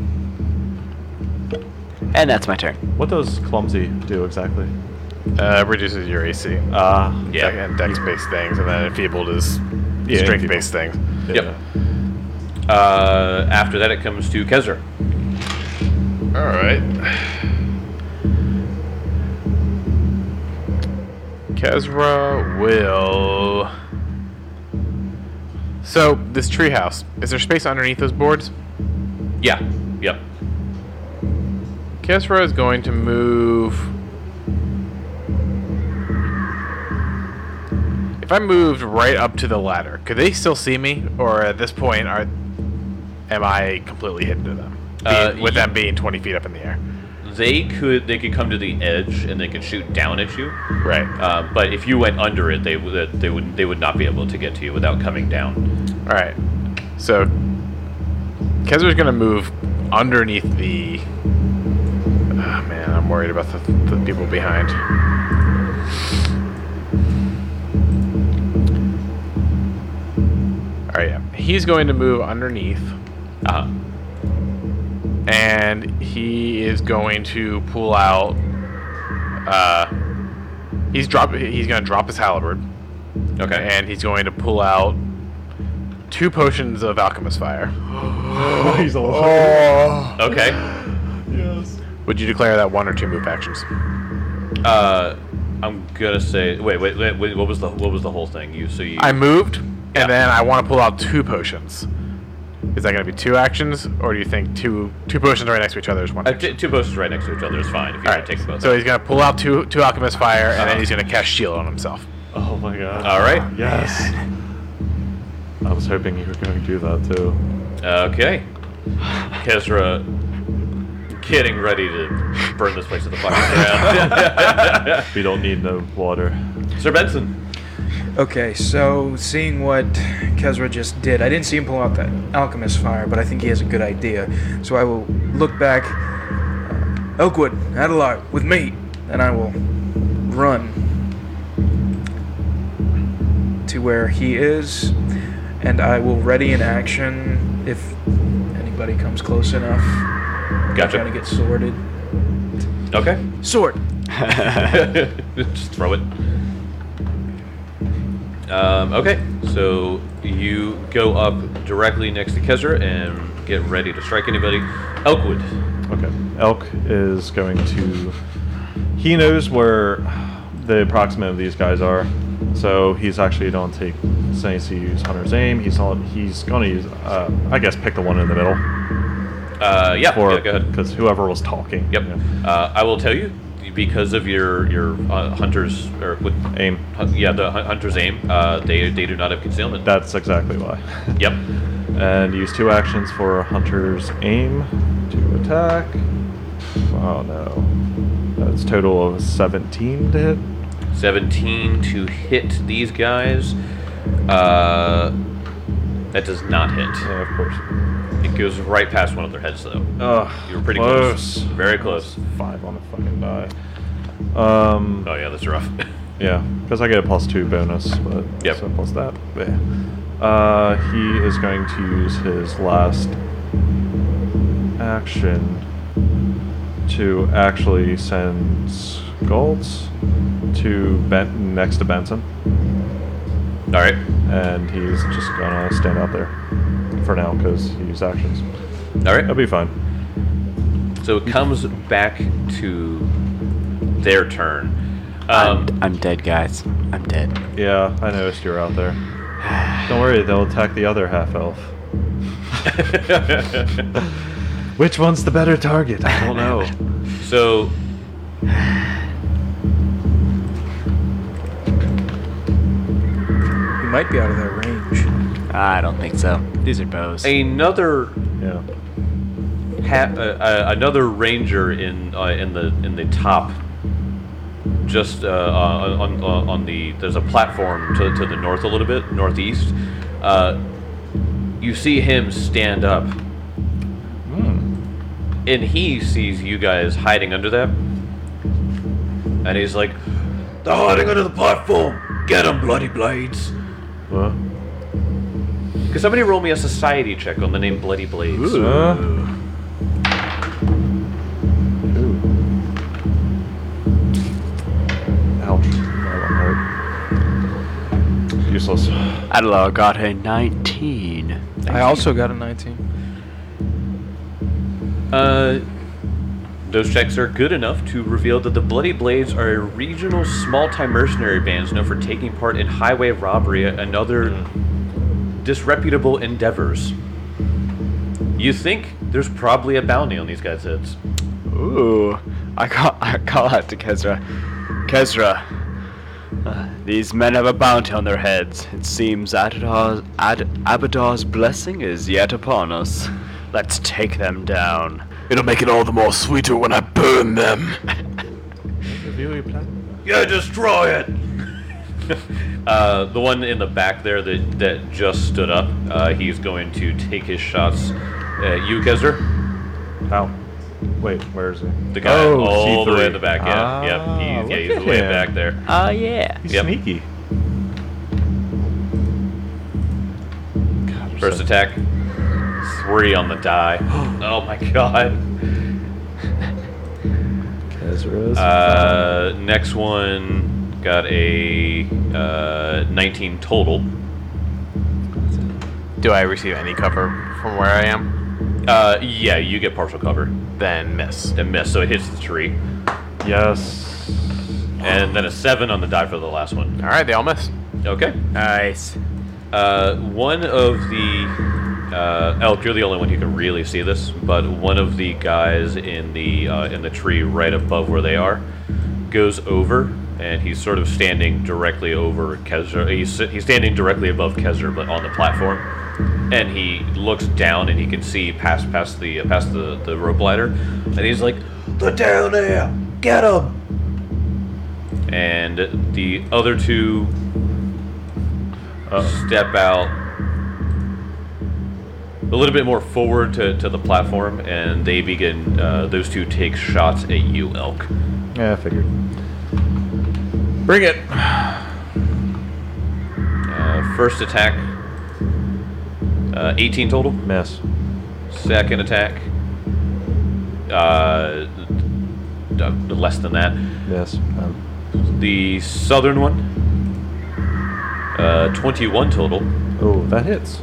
And that's my turn. What does clumsy do exactly? Uh, reduces your A C. Ah. Yeah. And dex-based things, and then enfeebled is Yeah, strength-based things. Yep. Uh, after that, it comes to Kezra. All right. Kezra will So this treehouse, is there space underneath those boards? Yeah. Yep. Kesra is going to move. If I moved right up to the ladder, could they still see me, or at this point, are am I completely hidden to them? Uh, Being, with y- them being twenty feet up in the air. They could they could come to the edge and they could shoot down at you. Right. Uh, but if you went under it, they would they would they would not be able to get to you without coming down. All right. So Kezra's gonna move underneath the. Oh, man, I'm worried about the, the people behind. All right, yeah. He's going to move underneath, Uh huh. and he is going to pull out. Uh, he's drop. He's going to drop his halberd, Okay. and he's going to pull out two potions of alchemist fire. He's alive. Okay. Yes. Would you declare that one or two move actions? Uh, I'm gonna say. Wait, wait, wait, wait. What was the what was the whole thing? You so you. I moved, Yeah. and then I want to pull out two potions. Is that going to be two actions, or do you think two two potions right next to each other is one Uh, action? t- two posters right next to each other is fine if you All want right. to take both. So he's going to pull out two two alchemist fire, and Uh-huh. then he's going to cast shield on himself. Oh my god. All right. Yes. I was hoping you were going to do that too. Okay. Kezra, getting ready to burn this place to the fucking ground. We don't need no water. Sir Benson. Okay, so seeing what Kezra just did, I didn't see him pull out that alchemist fire, but I think he has a good idea. So I will look back, uh, Oakwood, Adelar, with me, and I will run to where he is, and I will ready an action if anybody comes close enough. Gotcha. Trying to get sorted. Okay. Sword. Just throw it. Um, okay, so you go up directly next to Kezra and get ready to strike anybody. Elkwood. Okay. Elk is going to. He knows where the approximate of these guys are, so he's actually going to take. Since he use Hunter's Aim, he's on. He's going to use. Uh, I guess pick the one in the middle. Uh, yeah, Or yeah, go ahead. because whoever was talking. Yep. Yeah. Uh, I will tell you, because of your your uh, hunter's or with Aim. hu- yeah, the hu- hunter's aim. Uh, they they do not have concealment. That's exactly why. Yep. And use two actions for Hunter's Aim to attack. Oh no. That's total of seventeen to hit. Seventeen to hit these guys. Uh, that does not hit. Yeah, of course. It goes right past one of their heads, though. Ugh, You were pretty close. close. Very close. Five on a fucking die. Um, Oh yeah, that's rough. yeah, because I get a plus two bonus, but Yep. so plus that. Yeah. Uh, he is going to use his last action to actually send Skulls to ben- next to Benson, All right. and he's just gonna stand out there for now because he used actions. All right. That'll be fine. So it comes back to their turn. Um, I'm, I'm dead, guys. I'm dead. Yeah, I noticed you're out there. Don't worry, they'll attack the other half elf. Which one's the better target? I don't know. so You might be out of their range. I don't think so. These are bows. another Yeah. ha- uh, uh, another ranger in uh, in the in the top, just uh, uh, on, on on the there's a platform to to the north a little bit northeast. Uh, you see him stand up, and he sees you guys hiding under that, and he's like, "They're hiding under the platform. Get them, bloody blades!" What? Could somebody roll me a society check on the name Bloody Blades? Huh? Ooh. Ouch. That one hurt. Useless. Adela got a nineteen. I also got a nineteen. Uh, those checks are good enough to reveal that the Bloody Blades are a regional small-time mercenary bands known for taking part in highway robbery and other disreputable endeavors. You think there's probably a bounty on these guys' heads. Ooh, I call, I call out to Kezra. Kezra, uh, these men have a bounty on their heads. It seems Abadar's, Ad, Abadar's blessing is yet upon us. Let's take them down. It'll make it all the more sweeter when I burn them. Yeah, destroy it! uh, the one in the back there that, that just stood up, uh, he's going to take his shots at you, Kezra. How? Wait, where is he? The guy Oh, all the C three. way in the back, yeah. Ah, yep, he's, yeah, look he's at way him. back there. Oh, yeah. He's Yep. sneaky. God, First so- attack, three on the die. Oh my god. Kezra's Uh, next one got a uh, nineteen total. Do I receive any cover from where I am? Uh, yeah, you get partial cover. Then miss. And miss, so it hits the tree. Yes. And then a seven on the die for the last one. All right, they all miss. Okay. Nice. Uh, one of the uh, Elk, you're the only one who can really see this, but one of the guys in the uh, in the tree right above where they are goes over, and he's sort of standing directly over Kezra. He's sit- he's standing directly above Kezra, but on the platform, and he looks down and he can see past past the uh, past the the rope ladder, and he's like, "They're down there, get them!" And the other two step out a little bit more forward to, to the platform, and they begin, uh, those two take shots at you, Elk. Yeah, I figured. Bring it. Uh, first attack, uh, eighteen total. Miss. Second attack, uh, uh, less than that. Miss. Um, The southern one, uh, twenty-one total. oh, that hits.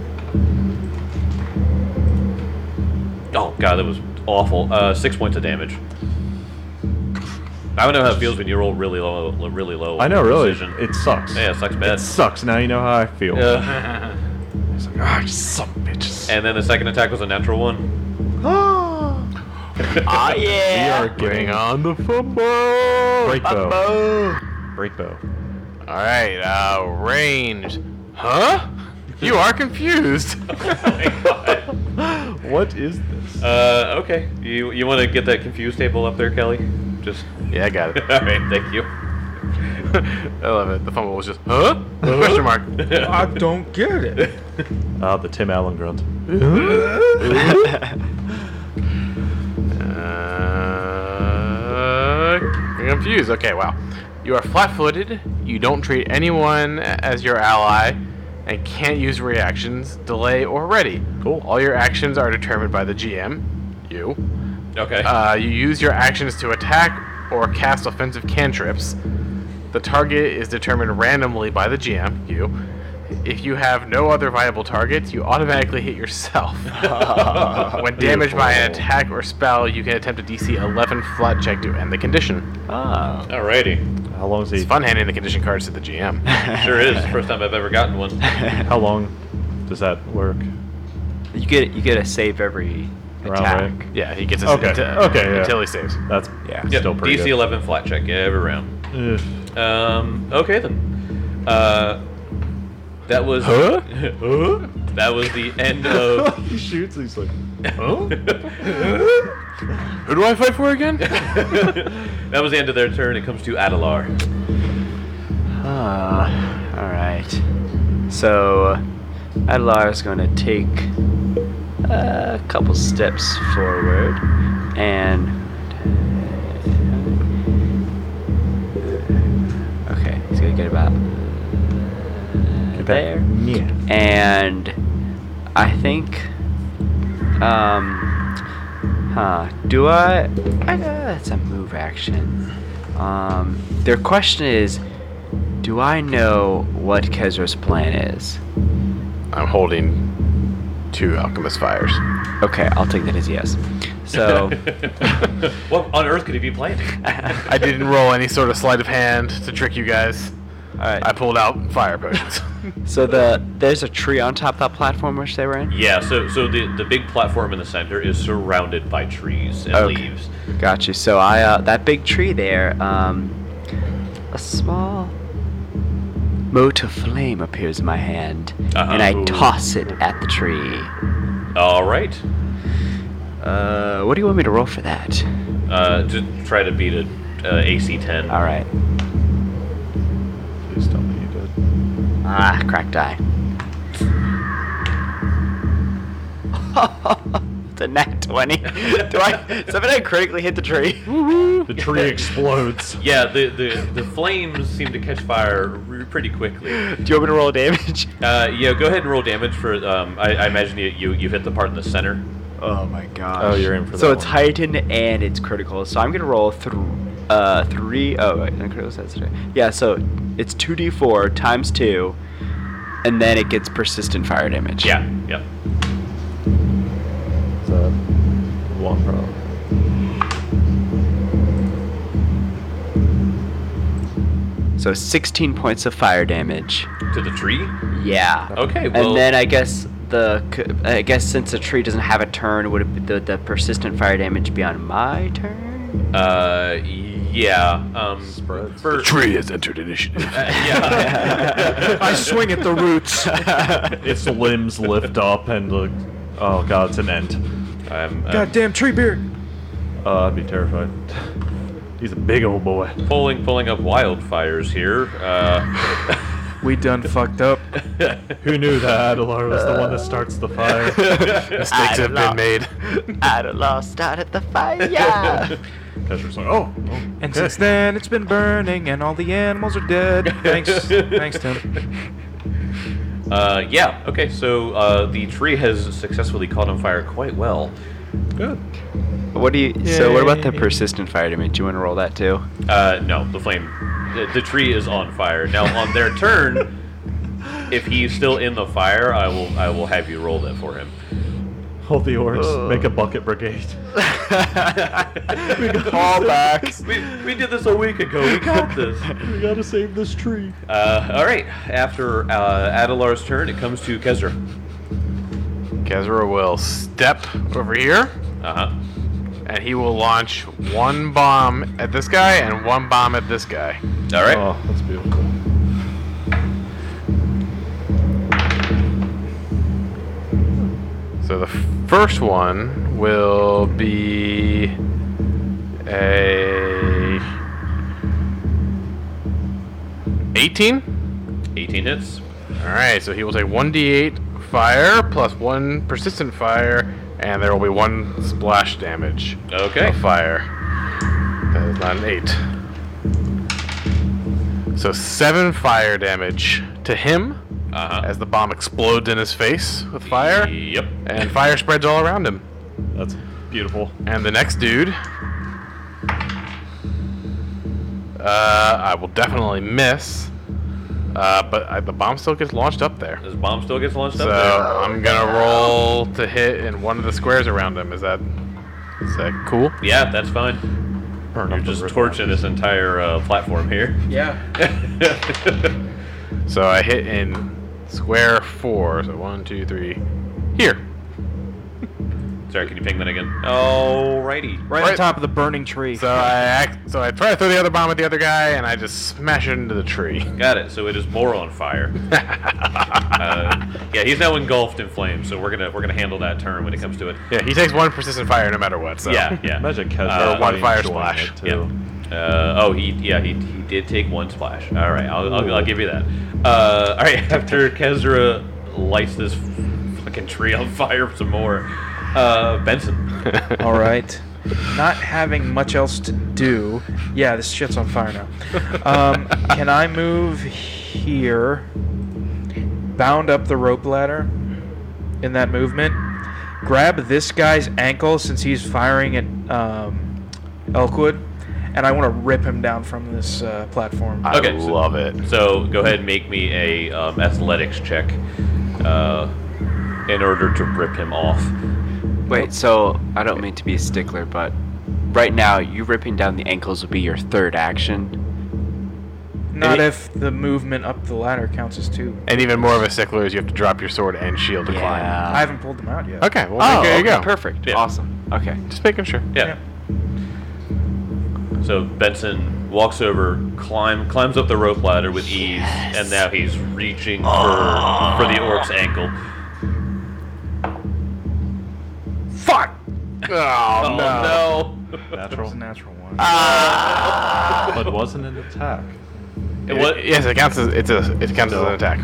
Oh god, that was awful. Uh, six points of damage. I don't know how it feels when you roll really low, really low. I know, really. precision. It sucks. Yeah, it sucks bad. It sucks. Now you know how I feel. Uh, It's like, ah, you son of bitches. and then the second attack was a natural one. Oh, We yeah. are getting Bring on the fumble. break bow. Oh. Break bow. All right, uh, ranged. Huh? You are confused. What is this? Uh, okay. You you want to get that confused table up there, Kelly? Just. Yeah, I got it. All right. Thank you. I love it. The fumble was just, huh? Question mark. I don't get it. Ah, the Tim Allen grunt. Uh, I'm confused. Okay, wow. You are flat-footed. You don't treat anyone as your ally, and can't use reactions, delay, or ready. Cool. All your actions are determined by the G M. You. Okay. Uh, you use your actions to attack or cast offensive cantrips. The target is determined randomly by the G M. You. If you have no other viable targets, you automatically hit yourself. When damaged by an attack or spell, you can attempt a D C eleven flat check to end the condition. Oh. Alrighty. How long is he? It's fun handing the condition cards to the G M. Sure is. First time I've ever gotten one. How long does that work? You get you get a save every Around, attack. right? Yeah, he gets a Okay, until, okay, yeah. until he saves. That's Yeah. Yep, still pretty D C good. eleven flat check every round. Ugh. Um. Okay then. Uh. That was. Huh? That was the end of. he shoots. He's like, huh? Who do I fight for again? That was the end of their turn. It comes to Adelar. Ah, all right. So, Adelar is going to take a couple steps forward and. Okay, he's going to get about there. Yeah. And I think. Um. Huh. Do I. I that's a move action. Um. Their question is. Do I know what Kezra's plan is? I'm holding two alchemist fires. Okay, I'll take that as yes. So, What on earth could he be planning? I didn't roll any sort of sleight of hand to trick you guys. right. I pulled out fire potions. So the there's a tree on top of that platform which they were in? Yeah, so so the the big platform in the center is surrounded by trees and Okay. leaves. Got you. So I uh, that big tree there, um, a small mote of flame appears in my hand, Uh-huh. and I Ooh. toss it at the tree. All right. Uh, what do you want me to roll for that? Uh, to try to beat a uh, A C ten. All right. Please tell me you did. Ah, cracked die. It's a nat twenty. Do I? Somebody I critically hit the tree? The tree explodes. Yeah, the, the the flames seem to catch fire r- pretty quickly. Do you want me to roll damage? Uh, yeah, go ahead and roll damage for. Um, I, I imagine you, you you hit the part in the center. Oh my gosh. Oh, you're in for So that it's one. heightened and it's critical. So I'm gonna roll th- uh three oh wait, no critical stats today. Yeah, so it's two d four times two, and then it gets persistent fire damage. Yeah, yep. Is that one problem? So sixteen points of fire damage. To the tree. Yeah. Okay, well- And then I guess the c- I guess since the tree doesn't have a turn, would it be the, the persistent fire damage be on my turn? Uh, yeah. Um, Spreads. for The tree has entered initiative. uh, yeah. I swing at the roots. Its limbs lift up and look. Oh god, it's an end. I'm uh, Goddamn tree beard. Uh, I'd be terrified. He's a big old boy. pulling pulling up wildfires here. Uh, We done fucked up. Who knew that Adelar was the one that starts the fire? Mistakes have been made. Adelar started the fire. Kesher's like, oh, oh And since then, it's been burning, and all the animals are dead. Thanks, thanks, Tim. uh, yeah. Okay. So uh, the tree has successfully caught on fire quite well. good. What do you? So what about the Yay. persistent fire damage? Do you want to roll that too? Uh, no, the flame, the, the tree is on fire. Now on their turn, if he's still in the fire, I will I will have you roll that for him. Hold the orcs, make a bucket brigade. Call back. We, we did this a week ago. We got this. We gotta save this tree. Uh, all right. After uh, Adelar's turn, it comes to Kezra. Kezra will step over here, Uh huh. and he will launch one bomb at this guy and one bomb at this guy. All right. Oh, that's beautiful. So the first one will be a eighteen. eighteen hits. All right, so he will take one d eight fire plus one persistent fire, and there will be one splash damage Okay. of fire. That is not an eight. So seven fire damage to him Uh huh. as the bomb explodes in his face with fire, Yep. and fire spreads all around him. That's beautiful. And the next dude, uh, I will definitely miss, uh, but I, the bomb still gets launched up there. This bomb still gets launched So up there. I'm gonna roll to hit in one of the squares around him. Is that is that cool? Yeah, that's fine. Burn You're up the just roof. torching this entire uh, platform here. Yeah. So I hit in square four. So one, two, three. Here. Sorry, can you ping that again? Alrighty. Right, Right- on top of the burning tree. So I act, so I try to throw the other bomb at the other guy, and I just smash it into the tree. Got it. So it is more on fire. uh, yeah, he's now engulfed in flames. So we're gonna we're gonna handle that turn when it comes to it. Yeah, he takes one persistent fire no matter what. So Yeah, yeah. Imagine Kesher Uh, one really fire enjoying splash. it, too. Yep. Uh, oh, he yeah he, he did take one splash. All right, I'll, I'll, I'll give you that. Uh, all right, after Kezra lights this fucking tree on fire some more, uh, Benson. All right. Not having much else to do. Yeah, this shit's on fire now. Um, can I move here? Bound up the rope ladder in that movement. Grab this guy's ankle since he's firing at um, Elkwood, and I want to rip him down from this uh, platform. I Okay, so- love it. So go ahead and make me a um, athletics check, uh, in order to rip him off. Wait, so I don't mean to be a stickler, but right now you ripping down the ankles would be your third action. Not And- if the movement up the ladder counts as two. And even more of a stickler is you have to drop your sword and shield to climb. Yeah. I haven't pulled them out yet. Okay, well, Oh, there you okay, go. perfect. Yeah. Awesome. Okay. Just making sure. Yeah. So Benson walks over, climb, climbs up the rope ladder with ease, and now he's reaching for for the orc's ankle. Fuck! Oh, Oh no. no! That Natural. was a natural one. But it wasn't an attack. It wa- Yes, it counts as it's a it counts as an attack.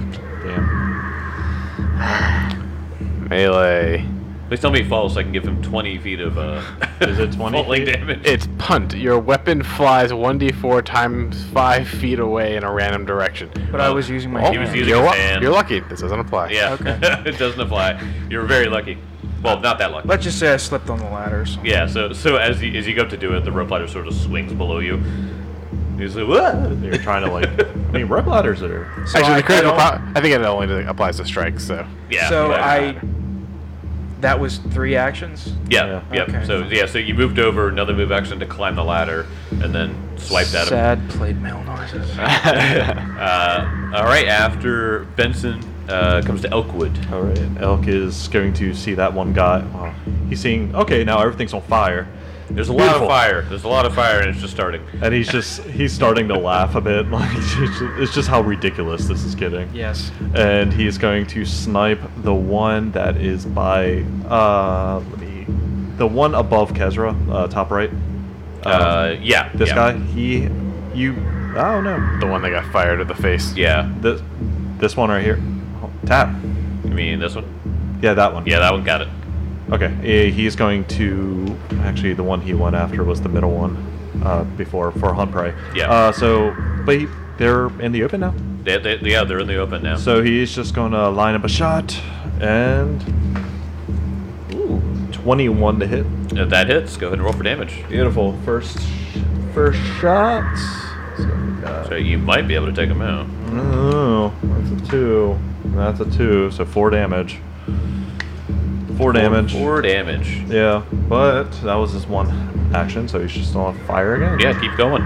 Damn. Melee. Please tell me he falls so I can give him twenty feet of uh. Is it twenty falling feet? damage? It's punt. Your weapon flies one d four times five feet away in a random direction. But I was using my Oh, he was hand. using you're, his lu- hand. you're lucky. This doesn't apply. Yeah. Okay. It doesn't apply. You're very lucky. Well, not that lucky. Let's just say I slipped on the ladders. Yeah. So so as you as you go up to do it, the rope ladder sort of swings below you. He's like, what? You're trying to like. I mean, rope ladders are. So Actually, I, the critical I, don't- pro- I think it only applies to strikes. So Yeah. so yeah. I. That was three actions. Yeah, Yeah. yeah. Okay. So yeah, so you moved over, another move action to climb the ladder, and then swiped at him. Sad played mail noises. Uh, all right, after Benson uh, comes to Elkwood. All right. Elk is going to see that one guy. Wow. He's seeing. Okay, now everything's on fire, There's a lot Beautiful. of fire. There's a lot of fire, and it's just starting. and he's just he's starting to laugh a bit. Like it's just, it's just how ridiculous this is getting. Yes. And he's going to snipe the one that is by uh let me the one above Kezra, uh, top right. Uh, yeah. This yeah. guy, he you I don't know. the one that got fired to the face. Yeah. This this one right here. Oh, tap. You mean this one? Yeah, that one. Yeah, that one got it. Okay. eh, He's going to actually the one he went after was the middle one uh before for hunt prey. Yeah. Uh so but he, they're in the open now. They, they, yeah, they're in the open now. So he's just going to line up a shot and ooh, twenty-one to hit. If that hits, go ahead and roll for damage. Beautiful. First first shot. So we got So you might be able to take him out. oh, that's a two. That's a two, so four damage. Four damage. Four damage. Yeah, but that was his one action, so he's just on fire again. Yeah, keep going.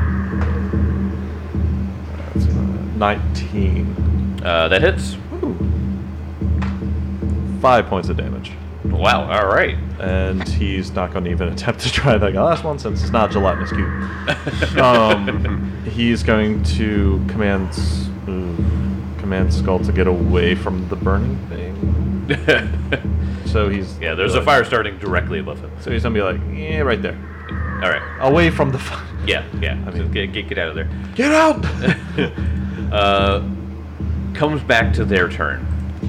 That's uh, nineteen. Uh, that hits. Five points of damage. Wow. All right. And he's not going to even attempt to try that last one since it's not gelatinous cube. um, he's going to command s- ooh, command Skull to get away from the burning thing. So he's Yeah, there's a fire starting directly above him. So he's gonna be like, yeah, right there, All right. away from the fire. Yeah, yeah. I So mean- get, get, get out of there. Get out! uh, comes back to their turn.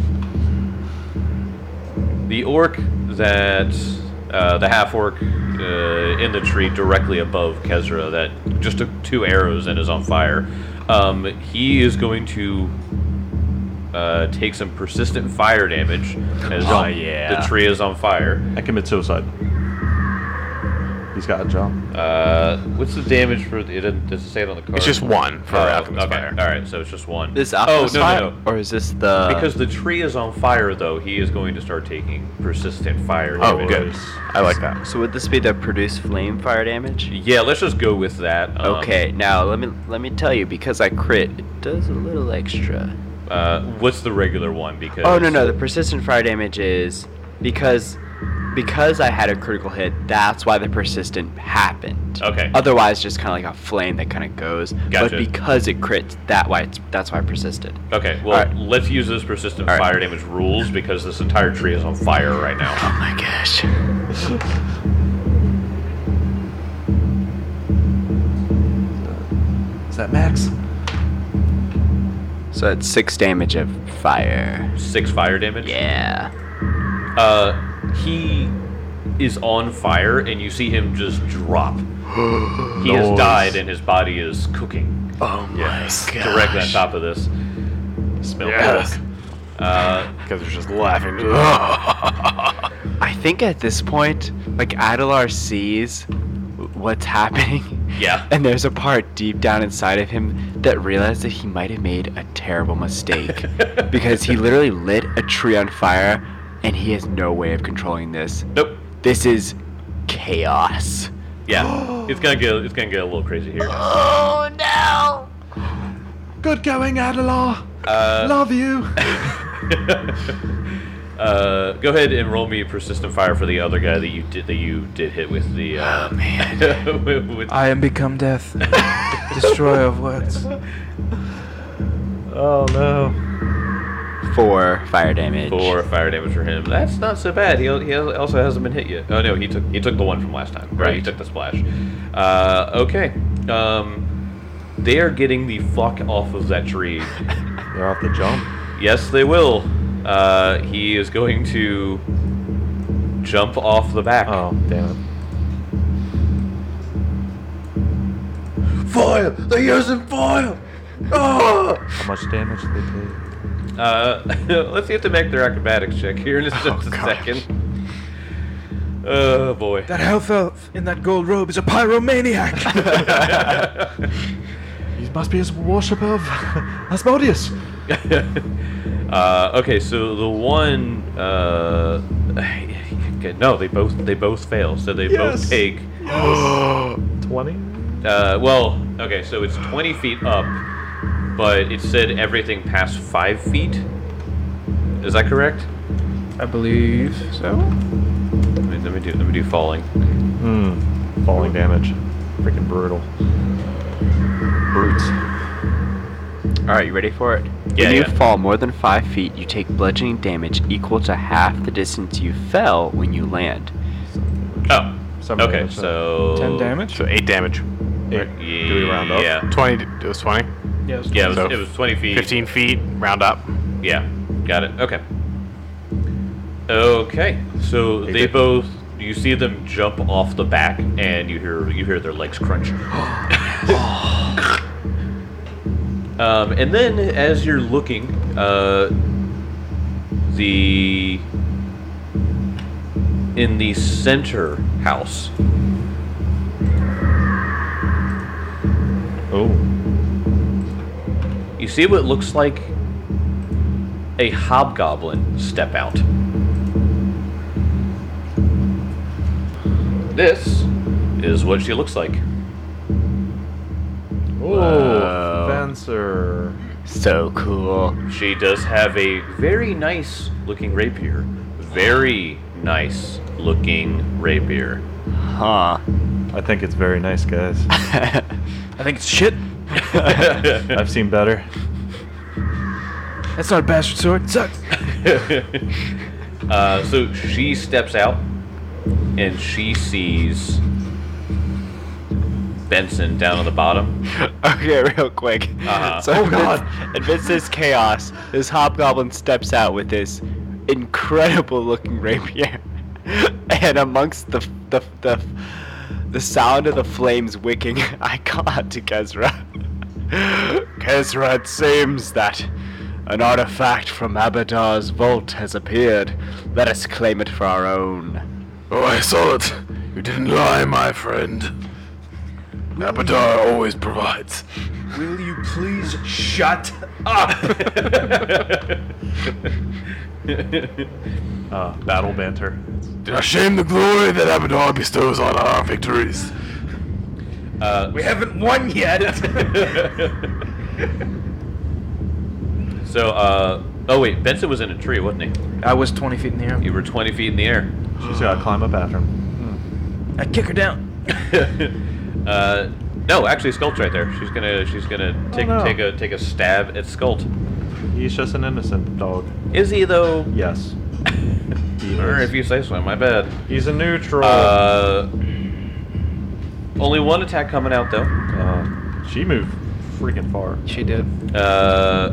The orc that, uh, the half orc uh, in the tree directly above Kezra that just took two arrows and is on fire, um, he is going to uh, take some persistent fire damage as Oh, yeah. the tree is on fire. I commit suicide. He's got a jump. Uh, what's the damage for? The, it doesn't, does it say it on the card? It's just one for Oh, Alchemist okay. Fire. All right, so it's just one. This oh Alchemist no, fire, no, no. or is this the? Because the tree is on fire, though, he is going to start taking persistent fire Oh, damage. good. I like that. So would this be the produce flame fire damage? Yeah, let's just go with that. Um, Okay, now let me let me tell you, because I crit, it does a little extra. Uh, what's the regular one? Because Oh no no, the persistent fire damage is because because I had a critical hit. That's why the persistent happened. Okay. Otherwise, just kind of like a flame that kind of goes. Gotcha. But because it crits, that why it's that's why it persisted. Okay, well, Alright. let's use those persistent Alright. fire damage rules because this entire tree is on fire right now. Oh my gosh. Is that max? So it's six damage of fire. Six fire damage. Yeah. Uh, he is on fire, and you see him just drop. He has Nice. died, and his body is cooking. Oh my Yes. gosh. Directly on top of this. Smell Yes. cook. Uh, Because they're just laughing. I think at this point, like Adelar sees what's happening. Yeah. And there's a part deep down inside of him that realized that he might have made a terrible mistake because he literally lit a tree on fire and he has no way of controlling this. Nope. This is chaos. Yeah. it's gonna get it's gonna get a little crazy here. Oh no! Good going, Adelar. Uh, Love you. uh, go ahead and roll me persistent fire for the other guy that you did that you did hit with the. Uh, oh man. with, with, I am become death, destroyer of words. Oh no. Four fire damage. Four fire damage for him. That's not so bad. He, he also hasn't been hit yet. Oh no, he took he took the one from last time. Right, he Right. took the splash. Uh, okay. Um, they are getting the fuck off of that tree. They're off the jump. Yes, they will. Uh, he is going to jump off the back. Oh, damn it. Fire! They're using fire! Oh! How much damage did they take? Uh, let's see if they make their acrobatics check here in just a second. Oh boy. That health elf in that gold robe is a pyromaniac. He must be a worshipper of Asmodeus. uh, okay, so the one, uh, no, they both they both fail. So they both Yes. take. twenty? Uh, well, okay, so it's twenty feet up, but it said everything past five feet. Is that correct? I believe so. Let me, let me do let me do falling. Hmm. Falling damage. Freaking brutal. Brutes. Alright, you ready for it? Yeah, when you yeah. fall more than five feet, you take bludgeoning damage equal to half the distance you fell when you land. Oh, Seven okay, damage, so Ten damage. So eight damage. Eight. Yeah, Do we round up? Yeah, Twenty. It was twenty. Yes. yeah, it was, So, it was twenty feet. Fifteen feet. Round up. Yeah, got it. Okay. Okay, so They they did- both. You see them jump off the back, and you hear you hear their legs crunch. um, and then, as you're looking, uh, the in the center house, Oh. you see what looks like a hobgoblin step out. This is what she looks like. Oh, Wow. Fencer. So cool. She does have a very nice looking rapier. Very nice looking rapier. Huh. I think it's very nice, guys. I think it's shit. I've seen better. That's not a bastard sword. It sucks. uh, so she steps out and she sees Benson down on the bottom. Okay, real quick. Uh-huh. So Oh, amidst- God. amidst this chaos, this hobgoblin steps out with this incredible looking rapier, and amongst the the the, the sound of the flames wicking, I call out to Kezra. Kezra, it seems that an artifact from Abadar's vault has appeared. Let us claim it for our own. Oh, I saw it. You didn't lie, my friend. Abadar always provides. Will you please shut up? Uh, battle banter. Did I shame the glory that Abadar bestows on our victories? Uh, We haven't won yet. so, uh, oh wait, Benson was in a tree, wasn't he? I was twenty feet in the air. You were twenty feet in the air. She's gotta climb up after him. I kick her down. uh, no, actually, Skult's right there. She's gonna, she's gonna take no. take a take a stab at Skult. He's just an innocent dog. Is he though? Yes. He Or is. if you say so, my bad. He's a neutral. Uh, only one attack coming out though. Uh, she moved freaking far. She did. Uh,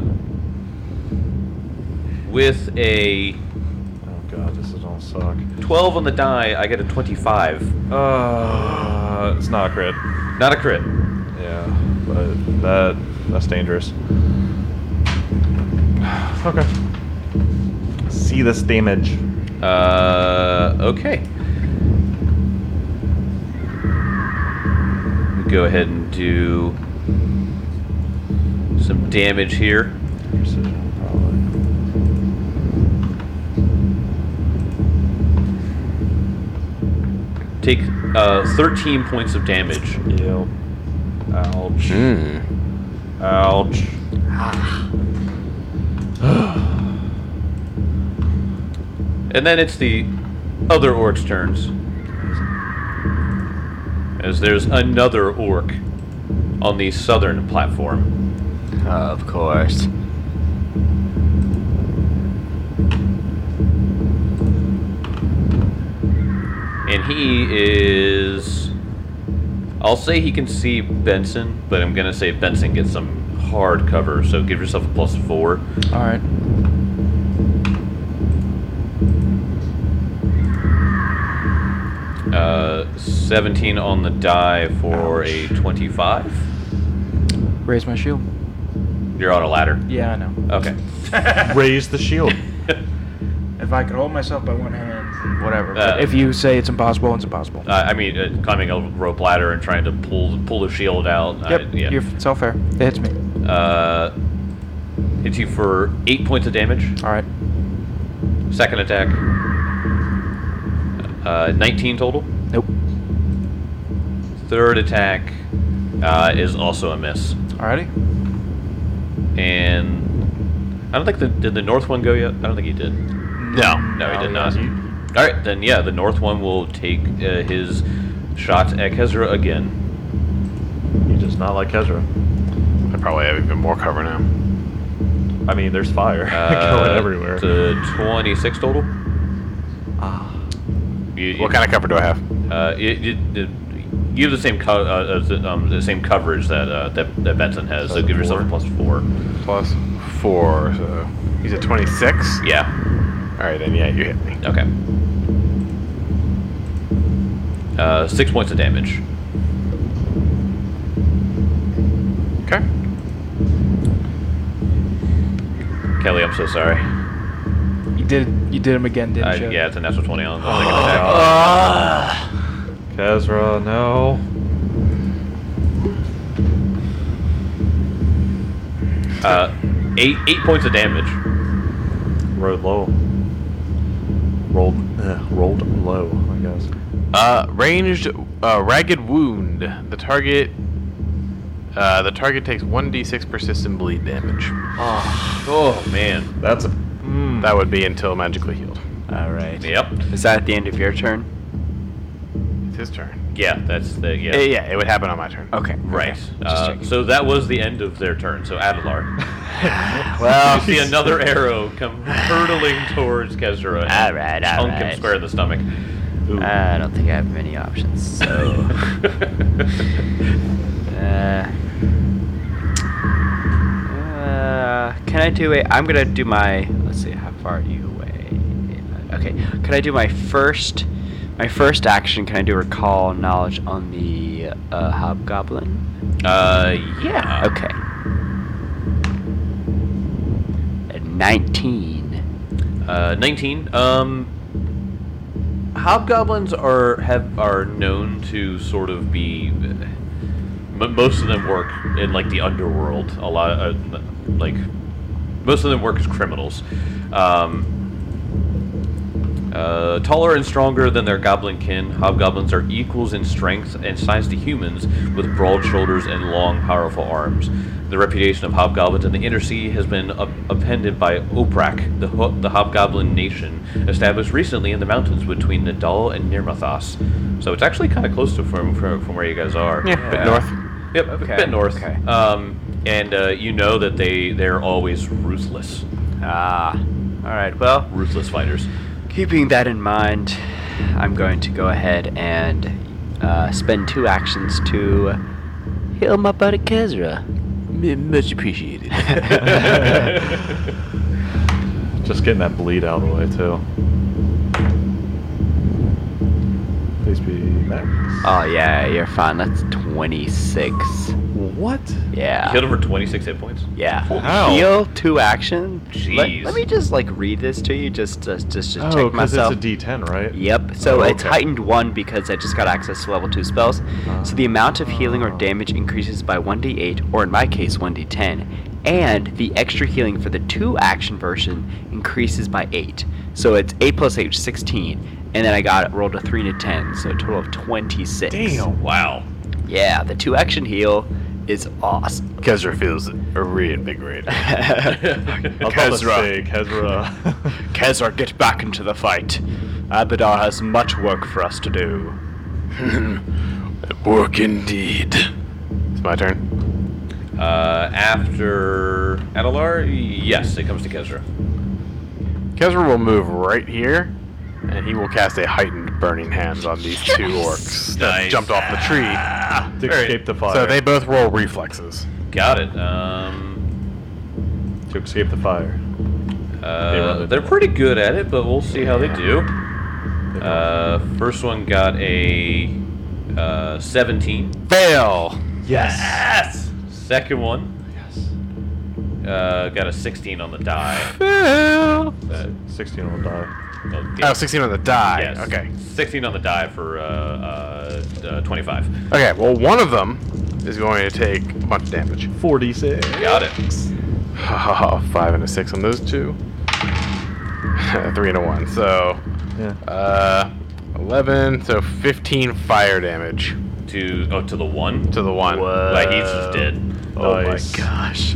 with a Oh god, this is all suck. twelve on the die, I get a twenty-five. Uh, it's not a crit. Not a crit. Yeah, but that that's dangerous. Okay. See this damage. Uh, okay. We go ahead and do some damage here. Precision, probably. Take uh, thirteen points of damage. Yep. Ouch. Hmm. Ouch. And then it's the other orc's turns. As there's another orc on the southern platform. Of course. And he is... I'll say he can see Benson, but I'm going to say Benson gets some hard cover, so give yourself a plus four. All right. Uh, seventeen on the die for a twenty-five. Raise my shield. You're on a ladder. Yeah, I know. Okay. Raise the shield. If I could hold myself by one hand, whatever. Uh, But if you say it's impossible, it's impossible. Uh, I mean, uh, climbing a rope ladder and trying to pull pull the shield out. Yep, I, yeah. you're, it's all fair. It hits me. Uh, hits you for eight points of damage. All right. Second attack. Uh, nineteen total. Nope. Third attack uh, is also a miss. Alrighty. And I don't think the did the north one go yet. I don't think he did. No. No, he did No, not. All right, then yeah, the north one will take uh, his shot at Kezra again. He does not like Kezra. I probably have even more cover now. I mean, there's fire Uh, going everywhere. To twenty-six total. Ah. You, you, What kind of cover do I have? Uh, you, you, you have the same co- uh, uh, the, um, the same coverage that uh, that, that Benson has. So Plus give yourself a four. plus four. Plus four. So he's at twenty-six. Yeah. All right, then yeah, you hit me. Okay. Uh, six points of damage. Okay. Kelly, I'm so sorry. You did. You did him again, didn't Uh, you? yeah, it's a natural twenty on the second attack. Kezra, no. Uh, eight eight points of damage. Rolled low. Rolled, uh, rolled low, I guess. Uh, ranged, uh, ragged wound. The target, uh, the target takes one d six persistent bleed damage. Oh man. That's a. That would be until magically healed. All right. Yep. Is that at the end of your turn? It's his turn. Yeah, that's the yeah. Yeah, yeah, it would happen on my turn. Okay. Right. okay. Just Uh, checking. so that was the end of their turn. So Adelar, well, you see another arrow come hurtling towards Kezra. and All right, all chunk him right. square in the stomach. I don't think I have many options. So. uh, uh, can I do it? I'm gonna do my. Let's see. How far are you away? Okay. Can I do my first? My first action. Can I do recall knowledge on the uh, hobgoblin? Uh, yeah. Okay. At nineteen. Uh, nineteen. Um, hobgoblins are have are known to sort of be. M- most of them work in like the underworld. A lot, of, uh, like most of them work as criminals. Um, Uh, taller and stronger than their goblin kin, hobgoblins are equals in strength and size to humans, with broad shoulders and long, powerful arms. The reputation of hobgoblins in the Inner Sea has been up- appended by Oprak, the, ho- the hobgoblin nation, established recently in the mountains between Nadal and Nirmathas. So it's actually kind of close to from, from from where you guys are. Yeah, a bit north. Yep, a Okay, bit north. okay. Um, and uh, you know that they they're always ruthless, Ah. All right. Well. ruthless fighters. Keeping that in mind, I'm going to go ahead and uh, spend two actions to heal my buddy Kezra. M- much appreciated. Just getting that bleed out of the way, too. Please be max. Oh yeah, you're fine. That's twenty-six. What? You Yeah. killed him for twenty-six hit points. Yeah. How? Heal two action. Let, Jeez. let me just like read this to you, just to, just just Oh, check because myself. it's a D ten, right? Yep. So Oh, it's okay. heightened one because I just got access to level two spells. So the amount of healing or damage increases by one d eight, or in my case, one d ten. And the extra healing for the two action version increases by eight. So it's eight plus eight, sixteen. And then I got rolled a three and a ten, so a total of twenty-six. Wow. Yeah, the two action heal is awesome. Kezra feels reinvigorated. I was about to say, Kezra. Kezra, get back into the fight. Abadar has much work for us to do. Work indeed. It's my turn. Uh, after Adelar, yes, it comes to Kezra. Kezra will move right here, and he will cast a heightened burning hands on these two orcs that Nice. jumped off the tree. To escape the fire. So they both roll reflexes. Got it. Um, to escape the fire. uh, it. they're pretty good at it, but we'll see how they do. Uh, first one got a uh, seventeen. Fail. Yes. Second one. Yes. Uh, got a sixteen on the die. Fail. Uh, sixteen will die. oh, Oh, sixteen on the die. Yes. Okay. sixteen on the die for uh, uh, uh, twenty-five. Okay, well, one of them is going to take a bunch of damage. forty-six. Got it. Five and a six on those two. Three and a one. So, Yeah. uh, eleven. So fifteen fire damage To oh to the one. to the one. Like he's just dead. Oh nice. my gosh.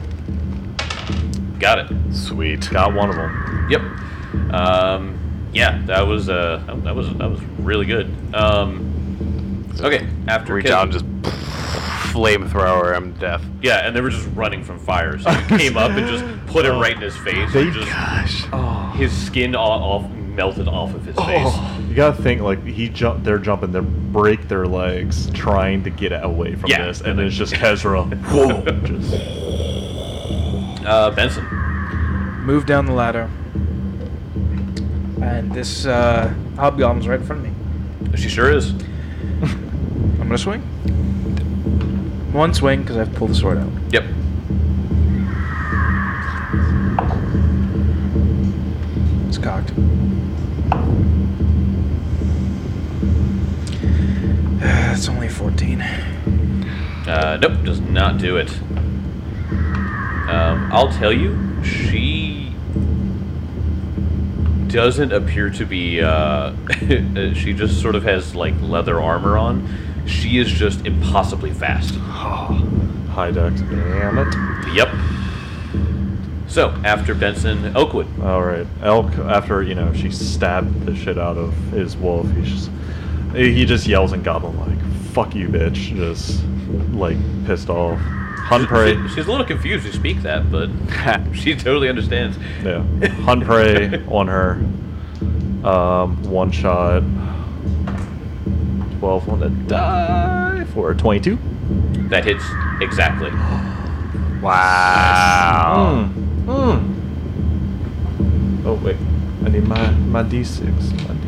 Got it. Sweet. Got one of them. Yep. Um, yeah, that was uh that was that was really good. Um, okay, after Reach Kez- out and just flamethrower him to death. yeah, and they were just running from fire, so you came up and just put it right in his face. They- and just, Gosh. his skin all, all melted off of his face. You gotta think like he jump. They're jumping. They break their legs trying to get away from Yeah. this, and it's just Kezra. Whoa. Just, Uh, Benson. Move down the ladder. And this uh, hobgoblin's right in front of me. She sure is. I'm gonna swing. One swing because I have to pull the sword out. Yep. It's cocked. It's only fourteen. Uh, nope, does not do it. Um, I'll tell you, she doesn't appear to be, uh, she just sort of has, like, leather armor on. She is just impossibly fast. high dex. Damn it. Yep. So, after Benson, Oakwood. All right. Elk, after you know she stabbed the shit out of his wolf, he's just he just yells in Goblin like "fuck you, bitch!" Just like pissed off. Hunt prey. She- she's a little confused to speak that, but she totally understands. Yeah. Hunt prey on her. Um, one shot. twelve on the die for twenty-two. That hits exactly. Wow. Mm. Mm. Oh wait, I need my my d six. My d.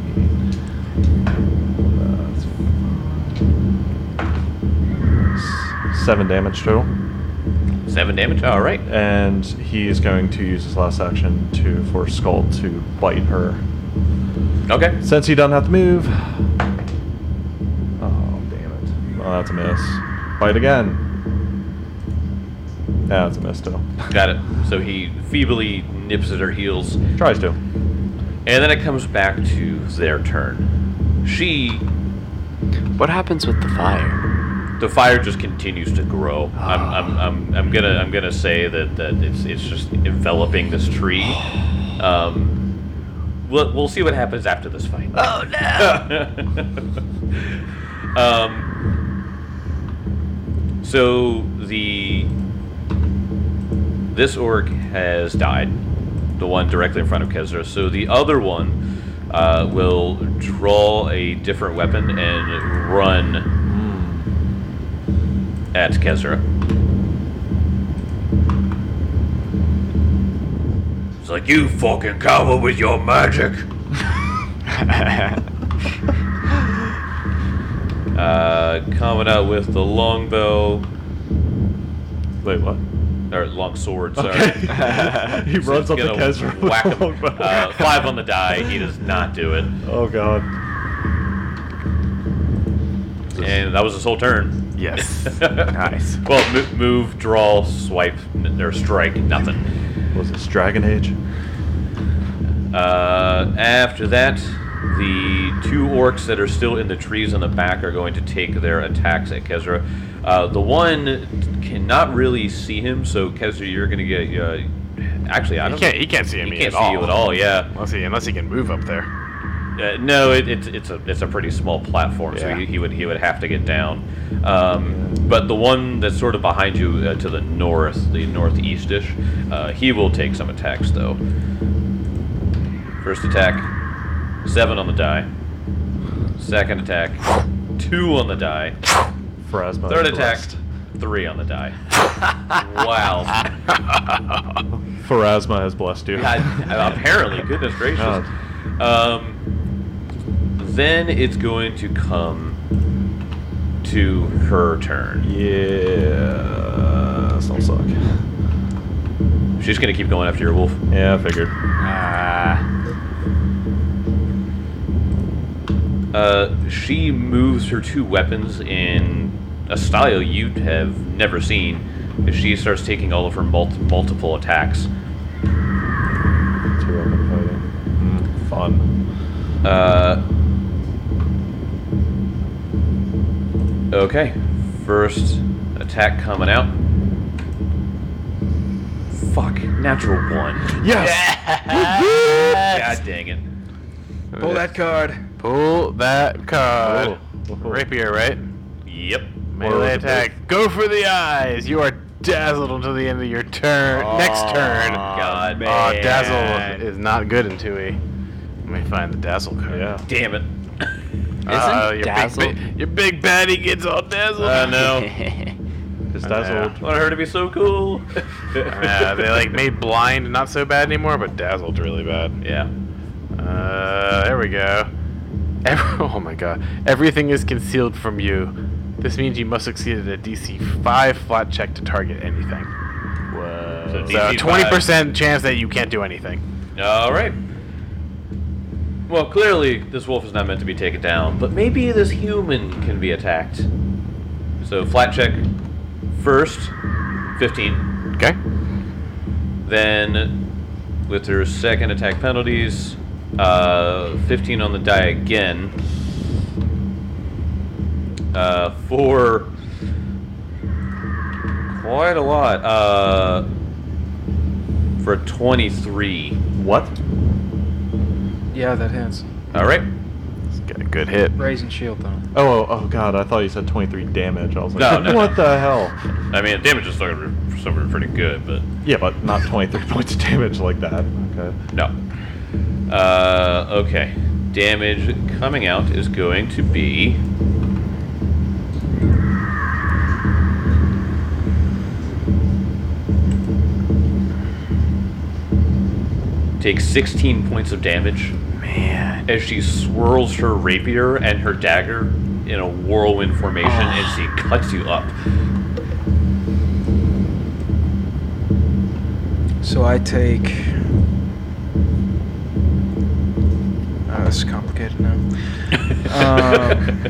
Uh, seven damage total, Seven damage? Alright. and he is going to use his last action to for Skull to bite her. Okay. Since he doesn't have to move. Oh damn it! Oh, that's a miss. Bite again. Yeah, that's a miss still. Got it. So he feebly nips at her heels. Tries to. And then it comes back to their turn. She, What happens with the fire? the fire just continues to grow. I'm, I'm, I'm, I'm gonna, I'm gonna say that, that it's, it's just enveloping this tree. Um, we'll, we'll see what happens after this fight. Oh no! um, so the this orc has died, the one directly in front of Kezra. So the other one uh, will draw a different weapon and run at Kezra. It's like, you fucking cover with your magic. uh, coming out with the longbow, Wait, what? or long sword, sorry. He runs up to Gonna Kezra. whack him. Uh, five on the die. He does not do it, Oh god. and that was his whole turn. Yes. Nice. Well, mo- move, draw, swipe, n- or strike, nothing. Was this Dragon Age? Uh, after that, the two orcs that are still in the trees on the back are going to take their attacks at Kezra. Uh, the one cannot really see him, so Kester, you're gonna get. Uh, actually, I He don't. can't. He can't see he me can't at see all. you at all. Yeah. Unless he, unless he can move up there. Uh, no, it, it's it's a it's a pretty small platform, so Yeah. he, he would he would have to get down. Um, but the one that's sort of behind you uh, to the north, the northeastish, uh, he will take some attacks though. First attack, seven on the die. Second attack, two on the die. Pharasma Third is attack, blessed. three on the die. Wow. Pharasma has blessed you. God, apparently, goodness gracious. God. Um, then it's going to come to her turn. Yeah, that'll suck. She's going to keep going after your wolf. Yeah, I figured. Ah. Uh, she moves her two weapons in a style you have never seen. As she starts taking all of her mul- multiple attacks. Two weapon fighting. Mm, fun. Uh, okay. First attack coming out. Fuck. Natural one. Yes! God dang it. Pull that card. Pull that card. Oh. Rapier, right? Yep. Melee attack. Go for the eyes. You are dazzled until the end of your turn. Next turn. God, Oh, man. dazzle is not good in two E. Let me find the dazzle card. Yeah. Damn it. Uh, your dazzle? Big, ba- your big baddie gets all dazzled. I know. Just I dazzled. I want her to be so cool. Yeah, they like made blind not so bad anymore, but dazzled's really bad. Yeah. Uh, there we go. Every, oh my god. Everything is concealed from you. This means you must succeed at a D C five flat check to target anything. Whoa. So D C So five. twenty percent chance that you can't do anything. All right. Well, clearly this wolf is not meant to be taken down, but maybe this human can be attacked. So flat check first, fifteen. Okay? Then with her second attack penalties, uh, fifteen on the die again. Uh, for quite a lot. Uh, for twenty-three. What? Yeah, that hits. All right. Let's get a good hit. Raising shield though. Oh, oh, oh, God, I thought you said twenty-three damage. I was like, No, no, what no. the hell? I mean, damage is still somewhere pretty good, but Yeah, but not twenty-three points of damage like that. Okay. no. Uh, okay. Damage coming out is going to be. Takes sixteen points of damage Man. as she swirls her rapier and her dagger in a whirlwind formation and she cuts you up. So I take. Oh, this is complicated now. um,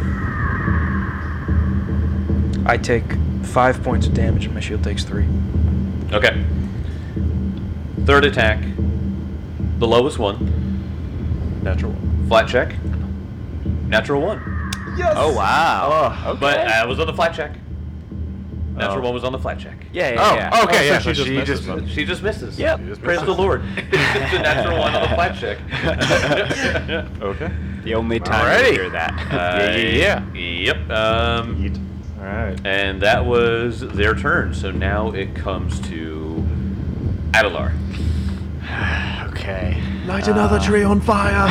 I take five points of damage and my shield takes three. Okay. Third attack. The lowest one. Natural one. Flat check. Natural one. Oh wow. Oh, Okay. But I was on the flat check. Natural Oh. one was on the flat check. yeah, yeah, Oh, yeah. okay, Oh, yeah. so So she just she misses just. them. She just misses. Yep. She just Praise misses. the Lord. It's a natural one on the flat check. Okay. The only time Alrighty. you hear that. Yeah, yeah, Uh, Yep. Um, Eat. All right. and that was their turn. So now it comes to Adelar. Okay. Light another tree on fire.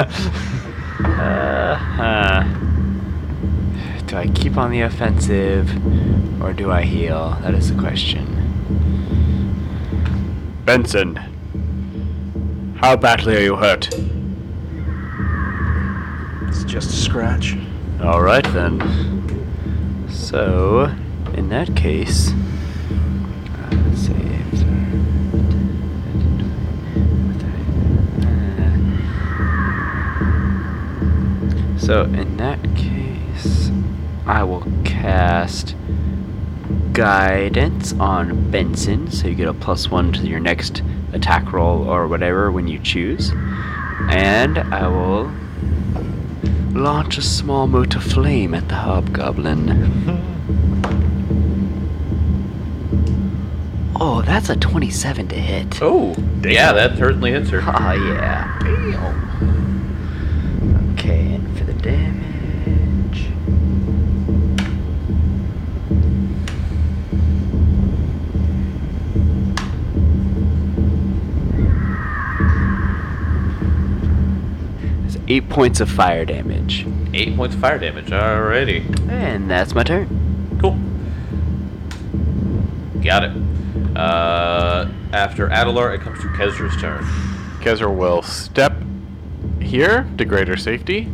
Uh, huh. Do I keep on the offensive or do I heal? That is the question. Benson, how badly are you hurt? It's just a scratch. All right then. So, in that case, uh, let's see. So in that case, I will cast Guidance on Benson, so you get a plus one to your next attack roll or whatever when you choose. And I will launch a small mote of flame at the hobgoblin. Oh, that's a twenty-seven to hit. Oh, yeah, that certainly hits her. Oh, yeah. Okay, and for the damage. It's eight points of fire damage. Eight points of fire damage. Alrighty. And that's my turn. Cool. Got it. Uh, after Adelar, it comes to Kezra's turn. Kezra will step here to greater safety.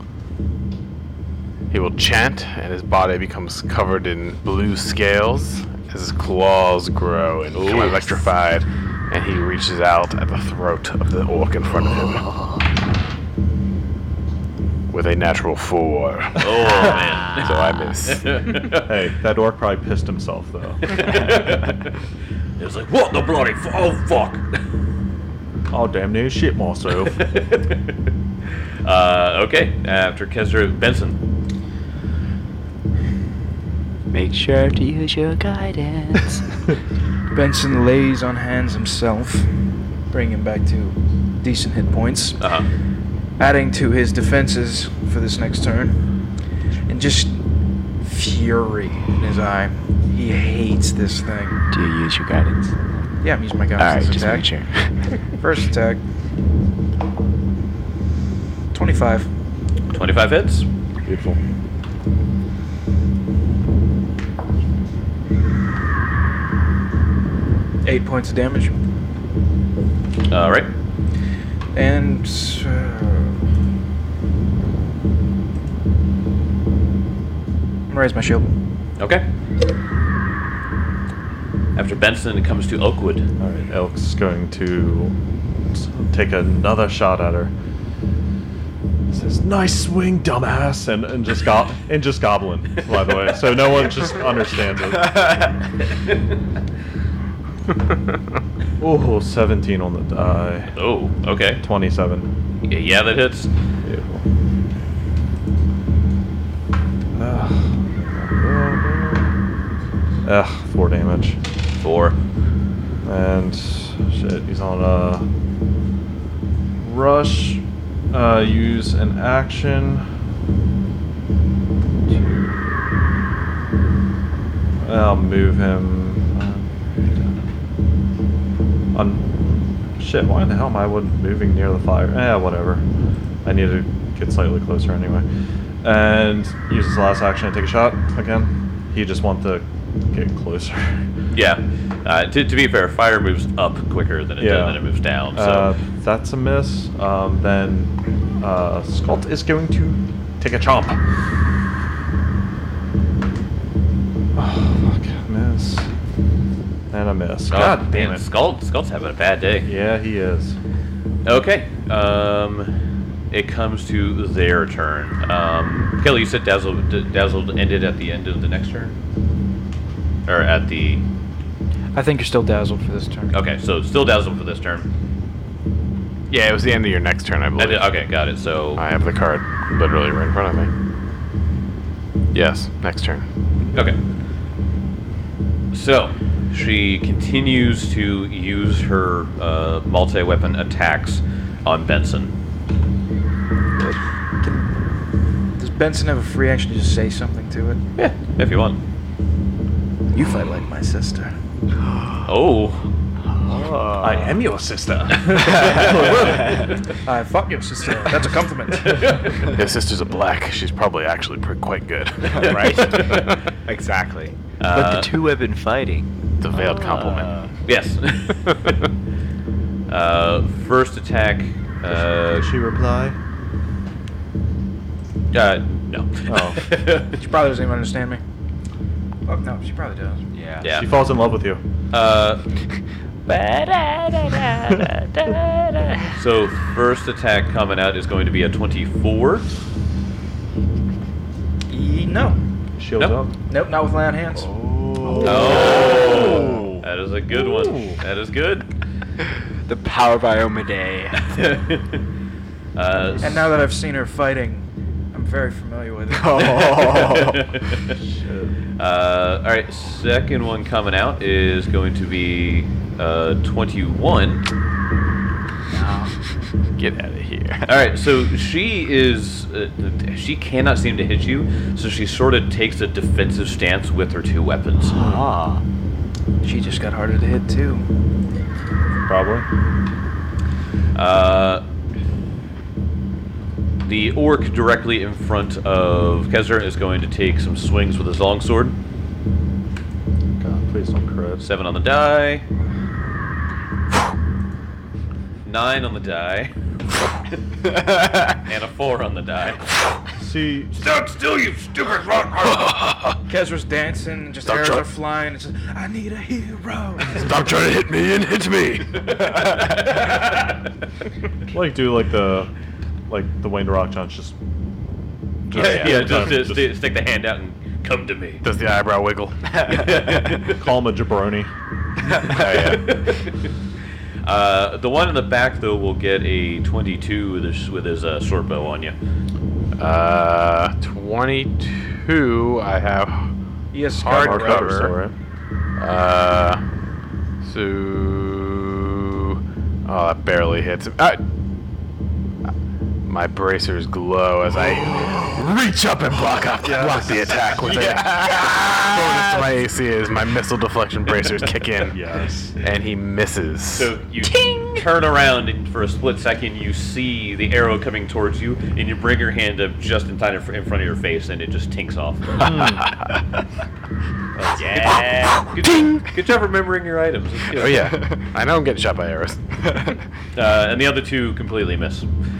He will chant, and his body becomes covered in blue scales as his claws grow and become electrified, and he reaches out at the throat of the orc in front of him. With a natural four. Oh, man. So I miss. Hey, that orc probably pissed himself though. It was like, what the bloody f- oh, fuck. Oh damn, near shit myself. uh, okay, after Kezra, Benson. Make sure to use your guidance. Benson lays on hands himself, bringing him back to decent hit points, Uh-huh. adding to his defenses for this next turn, and just fury in his eye. He hates this thing. Do you use your guidance? Yeah, I'm using my Alright, guidance just attack. make sure. First attack. twenty-five. twenty-five hits. Beautiful. Eight points of damage. Alright. And uh, I'm gonna raise my shield. Okay. After Benson, it comes to Oakwood. All right, Elk's going to s- take another shot at her. Says, "Nice swing, dumbass," and and just go- and just goblin, by the way, so no one just understands it. Oh, seventeen on the die. Oh, okay. twenty-seven. Yeah, yeah, that hits. Beautiful. Ugh. Ugh, four damage. Four. And shit, he's on a rush. Uh, use an action to. I'll move him. Uh, on. Shit, why the hell am I would- moving near the fire? Eh, whatever. I need to get slightly closer anyway. And use his last action to take a shot again. He just wants to get closer. Yeah. Uh, to, to be fair, fire moves up quicker than it Yeah. does, than it moves down. So Uh, that's a miss. Um, then uh, Scott is going to take a chomp. Oh, fuck. Miss. And a miss. Oh, God damn man, it. Skull, Skull's having a bad day. Yeah, he is. Okay. Um, it comes to their turn. Um, Kelly, you said Dazzled, Dazzled ended at the end of the next turn? Or at the... I think you're still dazzled for this turn. Okay, so still Dazzled for this turn. Yeah, it was the end of your next turn, I I believe. did- okay, got it. So... I have the card literally right in front of me. Yes, next turn. Okay. So, she continues to use her uh, multi-weapon attacks on Benson. Does Benson have a free action to just say something to it? Yeah, if you want. You fight like my sister. Oh. I am your sister. I fuck your sister. That's a compliment. If sisters are black, she's probably actually pretty, quite good. Right. Exactly. Uh, But the two weapon fighting. The veiled compliment. Yes. uh, first attack. Uh, Does she reply? uh, no. Oh. She probably doesn't even understand me. Oh, no, she probably does. Yeah. Yeah. She falls in love with you. Uh, so first attack coming out is going to be a twenty-four. E- no. Shields Nope. up. Nope, not with lay on hands. Oh, that is a good one. That is good. The power by Omade. uh, And now that I've seen her fighting, I'm I'm very familiar with it. Uh, all right, second one coming out is going to be uh, twenty-one. Get out of here. All right, so she is uh, she cannot seem to hit you, so she sort of takes a defensive stance with her two weapons. Ah. She just got harder to hit too. Probably. Uh, the orc directly in front of Kezra is going to take some swings with his longsword. God, please don't crit. Seven on the die. Nine on the die. And a four on the die. See, Stand still, you stupid rock! Kezra's dancing, and just Stop arrows trying- are flying. It's just, I need a hero. Stop trying to hit me and hit me! like do like the, like the Wayne the Rock Johnson just. Yeah, yeah, just, just, just, sti- stick the hand out and come to me. Does the eyebrow wiggle? call him a jabroni. Uh, the one in the back, though, will get a twenty-two with his, with his uh, short bow on you. Uh, twenty-two. I have He has hard hard cover. still, right? Uh, so oh, that barely hits. Uh, my bracers glow as I Reach up and block up, block the attack with it. bonus to my A C is my missile deflection bracers kick in, Yes. and he misses. So you turn around, and for a split second, you see the arrow coming towards you, and you bring your hand up just in time in fr- in front of your face, and it just tinks off. Yeah. Good, good job remembering your items. That's good. Oh yeah, I know I'm getting shot by arrows. Uh, and the other two completely miss.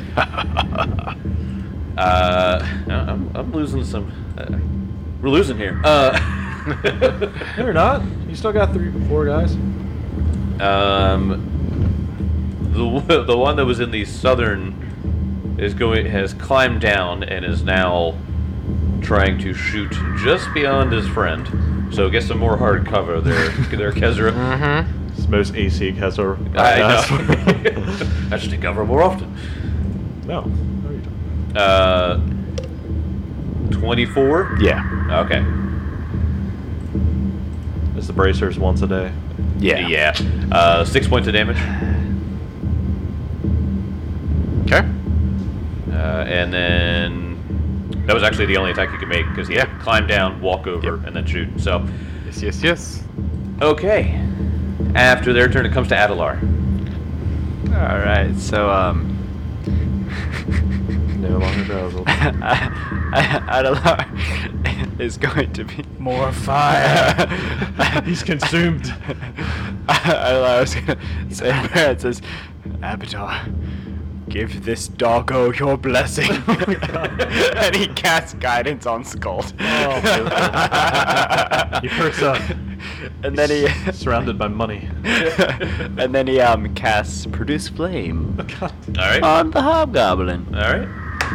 Uh, I'm, I'm losing some. Uh, we're losing here. Uh, No, you're not. You still got three, four guys. um, the the one that was in the southern is going has climbed down and is now trying to shoot just beyond his friend. So get some more hard cover there, there, Kezra. Mm-hmm. It's the most A C Kessler. I know. I should take cover more often. No. No, you don't. Uh, twenty-four. Yeah. Okay. It's the bracers once a day. Yeah. Yeah. Uh, six points of damage. Okay. Uh, and then that was actually the only attack you could make because he had to Yeah. climb down, walk over, Yep. and then shoot. So, Yes. Yes. Yes. okay. After their turn, it comes to Adelar. All right. So um. No longer dazzled. Adelar is going to be More fire. He's consumed. Adelar was gonna say a prayer. It says, Abaddon, give this doggo your blessing. And he casts guidance on Skuld. Oh, he perks up. And then he Surrounded by money. and then he um casts produce flame All right. on the hobgoblin. All right.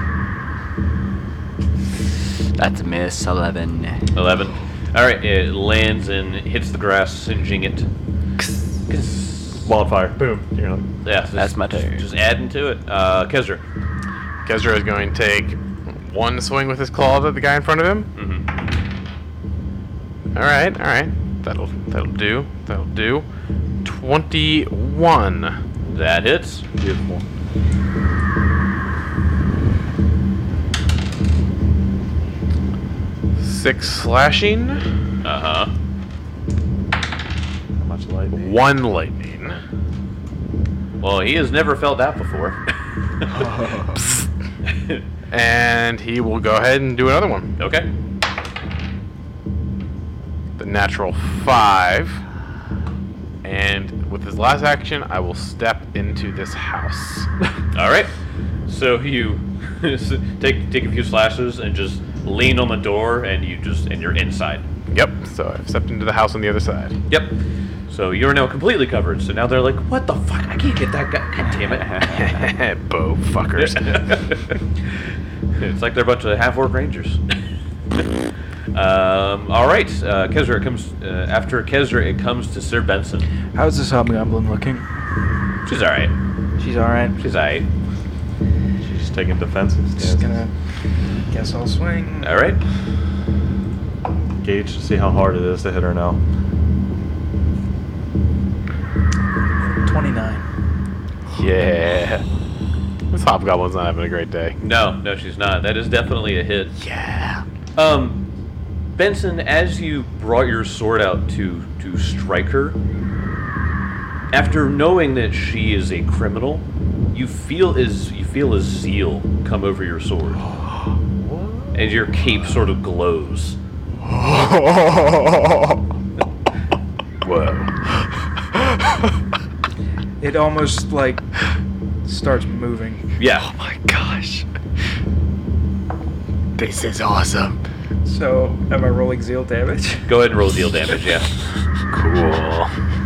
That's a miss. Eleven. eleven. All right. It lands and hits the grass, singeing it. Wildfire. Boom. You're like, Yeah, just- That's my turn. Just adding to it. Uh, Kezra. Kezra is going to take one swing with his claws at the guy in front of him. Mm-hmm. All right. All right. That'll that'll do. That'll do. Twenty-one. That hits. beautiful. Six slashing. Uh huh. How much lightning? One lightning. Well, he has never felt that before. And he will go ahead and do another one. Okay. The natural five. And with his last action, I will step into this house. All right. So you take take a few slashes and just lean on the door, and you just and you're inside. Yep. So I've stepped into the house on the other side. Yep. So you're now completely covered. So now they're like, "What the fuck? I can't get that guy. God damn it!" Bo fuckers. It's like they're a bunch of half-orc rangers. um, all right, uh, Kezra. It comes uh, after Kezra. It comes to Sir Benson. How's this hobgoblin looking? She's all right. She's all right. She's all right. She's taking defensive Just stance. gonna. Guess I'll swing. All right. Gauge to see how hard it is to hit her now. twenty-nine. Yeah. This hobgoblin's not having a great day. No, no, she's not. That is definitely a hit. Yeah. Um, Benson, as you brought your sword out to to strike her, after knowing that she is a criminal, you feel as you feel a zeal come over your sword, and your cape sort of glows. Whoa. It almost like starts moving. Yeah. Oh my gosh. This is awesome. So, am I rolling zeal damage? Go ahead and roll deal damage. Yeah. Cool.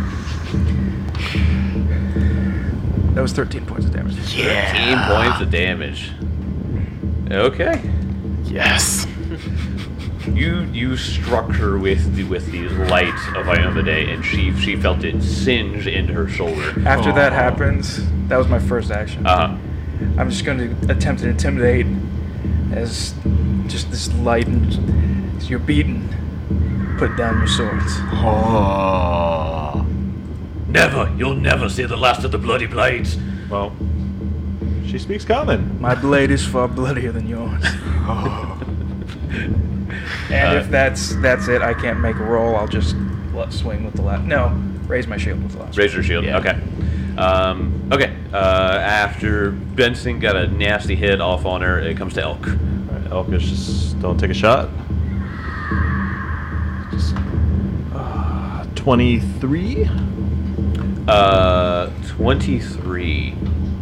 That was thirteen points of damage. Thirteen points of damage. Okay. Yes. You you struck her with the with the light of Iomedae, and she she felt it singe into her shoulder. After that happens, that was my first action. Uh huh. I'm just going to attempt to intimidate as just this light and as you're beaten. Put down your swords. Oh. Never, you'll never see the last of the bloody blades. Well, she speaks common. My blade is far bloodier than yours. And Uh, if that's that's it, I can't make a roll. I'll just let swing with the last. No, raise my shield with the last. Raise your shield. Yeah. Okay. Um, okay. Uh, after Benson got a nasty hit off on her, it comes to Elk. Alright, Elk is just don't take a shot. Just uh, twenty-three. Uh, twenty-three.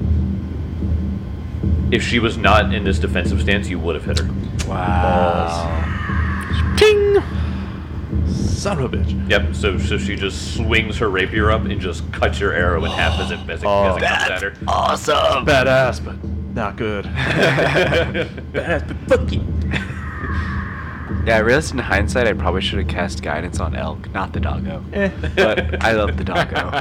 If she was not in this defensive stance, you would have hit her. Balls. Ting! Son of a bitch. Yep. So so she just swings her rapier up and just cuts your arrow in half as it as it, Oh, as it comes at her. Awesome. Badass, but not good. Badass, but fuck you. Yeah, I realized in hindsight I probably should have cast guidance on Elk, not the doggo. Eh. But I love the doggo. I,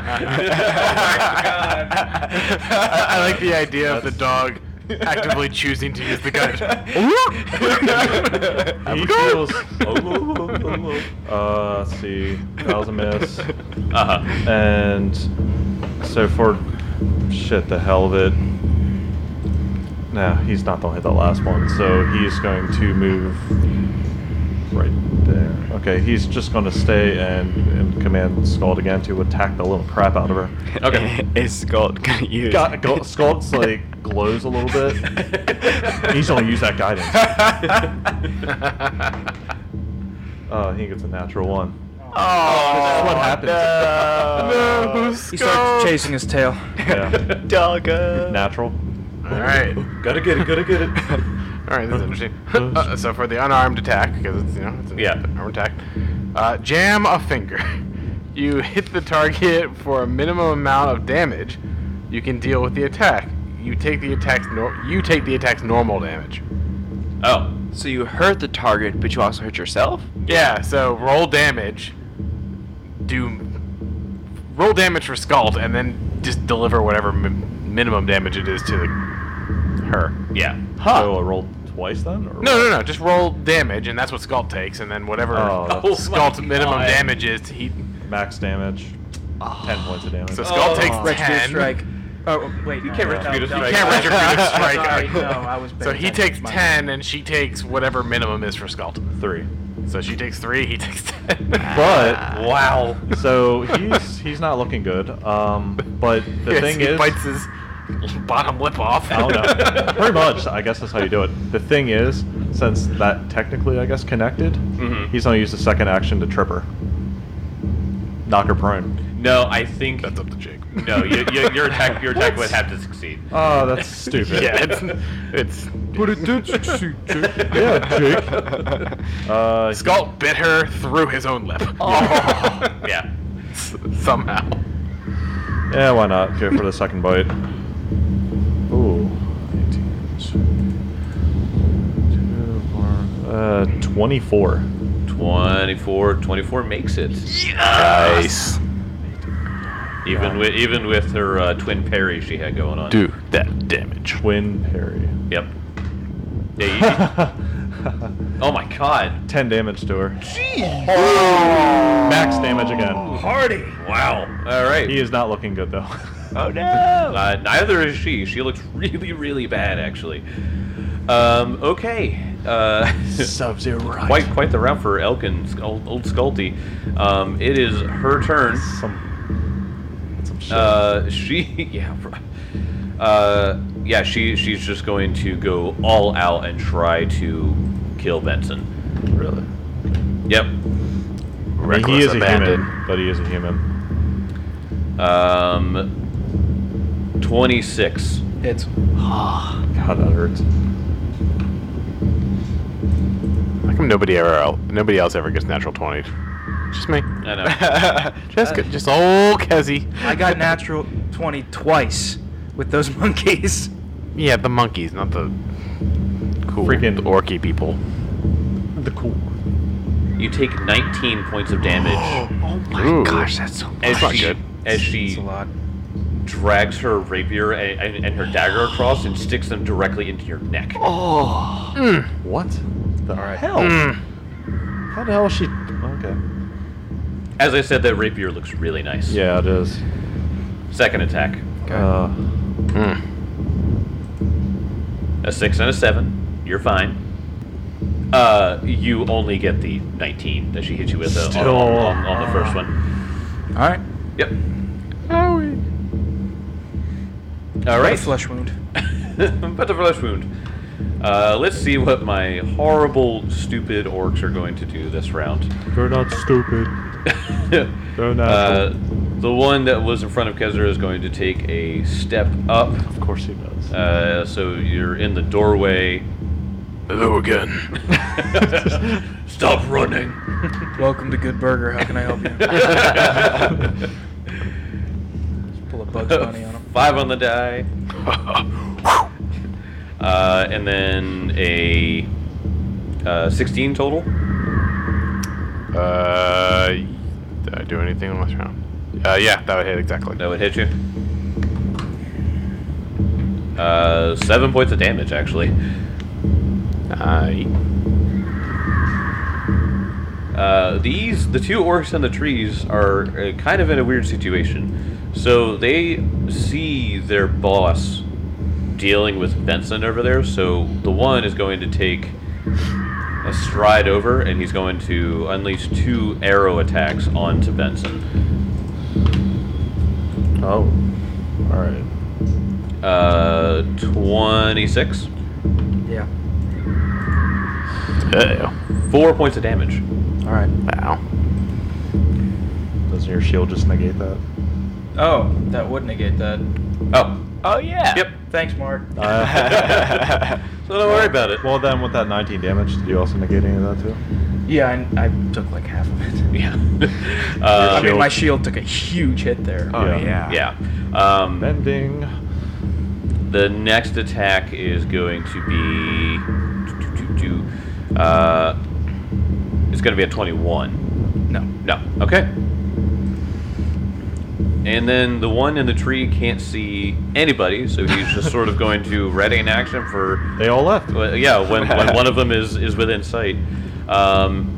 I like the idea of the dog actively choosing to use the gun. He feels. Uh, let's see. That was a miss. Uh huh. And so for shit, the hell of it. Nah, he's not gonna hit that last one. So he's going to move right there. Okay, he's just gonna stay and, and command Scald again to attack the little crap out of her. Okay. Is Scald gonna use? Got, go, Scald's like glows a little bit. He's gonna use that guidance. Uh, he gets a natural one. Oh, That's what happens. No, He starts chasing his tail. Yeah, Doggo. natural. All right. Gotta get it. Gotta get it. All right, this is interesting. uh, so for the unarmed attack, because it's you know it's an Yeah. unarmed attack, uh, jam a finger. You hit the target for a minimum amount of damage you can deal with the attack. You take the attack's nor- you take the attack's normal damage. Oh. So you hurt the target, but you also hurt yourself? Yeah. So roll damage. Do roll damage for Scald, and then just deliver whatever mi- minimum damage it is to the her. Yeah. So I rolled twice then? Or No, no, no. Just roll damage, and that's what Scald takes, and then whatever Oh, Oh my Scald's minimum God. damage is, he. Max damage. Ten points of damage. So Scald Oh. takes Retributive ten. strike. Oh wait, you can't retributive no, strike. no, You can't no. retributive strike. Sorry, no, I was. So paying he attention. takes My ten, and she takes whatever minimum is for Scald. Three. So she takes three, he takes ten. But Wow. so he's he's not looking good. Um, but the Yes, thing he is, bites his bottom lip off. I don't know. Pretty much, I guess that's how you do it. The thing is, since that technically, I guess, connected, Mhm. he's gonna use the second action to trip her, knock her prone. No, I think That's up to Jake. no. You, you, your attack your attack would have to succeed. Oh, that's stupid. Yeah, it's it's. But it did succeed, Jake. Yeah, Jake. Uh, Scald bit her through his own lip. Yeah. S- Somehow. yeah, why not? Go for the second bite. Ooh. eighteen. Uh, twenty-four. twenty-four. twenty-four makes it. Nice. Even with even with her uh, twin parry she had going on. Do that damage. Twin parry. Yep. Yeah. You, oh my god. ten damage to her. Jeez. Max damage again. Hardy. Wow. All right. He is not looking good though. Oh no! Uh, neither is she. She looks really, really bad, actually. Um, okay. Uh, Sub-Zero right. quite, quite the round for Elkin, old, old Sculty. Um, it is her turn. Some, some shit. Uh, she, yeah, uh, yeah, she, she's just going to go all out and try to kill Benson. really? Yep. I mean, Reckless he is abandon. a human, but he is a human. Um, twenty-six. It's God, that hurts. How come nobody ever el- nobody else ever gets natural twenty? Just me. I know. just good. Just old Kezzy. I got natural twenty twice with those monkeys. Yeah, the monkeys, not the cool Freaking- orky people. The cool. You take nineteen points of damage Oh my Ooh. gosh, that's so as not she, good. as It's she a lot. drags her rapier and, and, and her dagger across and sticks them directly into your neck. Oh, What the Alright. hell? Mm. How the hell is she? Okay. As I said, that rapier looks really nice. Yeah, it is. Second attack. Uh, Mm. A six and a seven. You're fine. Uh, you only get the nineteen that she hit you with uh, on, Still- on, on the first one. All right. Yep. All Got a right. flesh wound. But the flesh wound. Uh, let's see what my horrible, stupid orcs are going to do this round. they're not stupid. They're not. Uh, the one that was in front of Kezra is going to take a step up. of course he does. Uh, so you're in the doorway. Hello again. Stop running. Welcome to Good Burger. How can I help you? Just pull a Bugs Bunny on him. Five on the die. Uh, and then a uh, sixteen total. Uh, did I do anything on this round? Uh, yeah, that would hit exactly. That would hit you. Uh, seven points of damage, actually. Uh, Uh, these, the two orcs in the trees are uh, kind of in a weird situation. So they see their boss dealing with Benson over there, so the one is going to take a stride over and he's going to unleash two arrow attacks onto Benson. Oh. All right. Uh, twenty-six. Yeah. uh, Four points of damage. All right. wow. Doesn't your shield just negate that? Oh, that would negate that. Oh, oh yeah. yep. Thanks, Mark. Uh, So don't worry about it. well, then with that nineteen damage, did you also negate any of that too? Yeah, I, I took like half of it. Yeah. I uh, mean, my shield took a huge hit there. Oh Yeah. yeah. yeah. Um, Bending. The next attack is going to be. Uh, it's going to be a twenty-one. No. No. Okay. And then the one in the tree can't see anybody, so he's just sort of going to ready in action for. They all left. Well, yeah, when, when one of them is, is within sight. Um,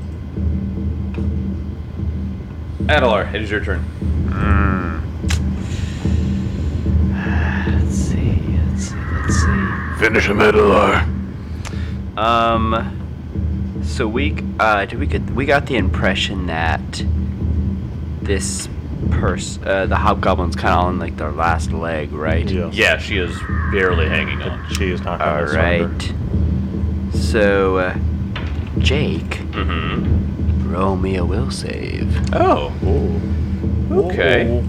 Adelar, it is your turn. Let's see. Let's see. Let's see. Finish him, Adelar. Um. So we uh did we get we got the impression that this purse uh, the hobgoblin's kind of on like their last leg, right? Yeah. Yeah, she is barely hanging on. She is not All going to surrender. right. So, uh, Jake, Mm-hmm. roll me a will save. Oh. Okay.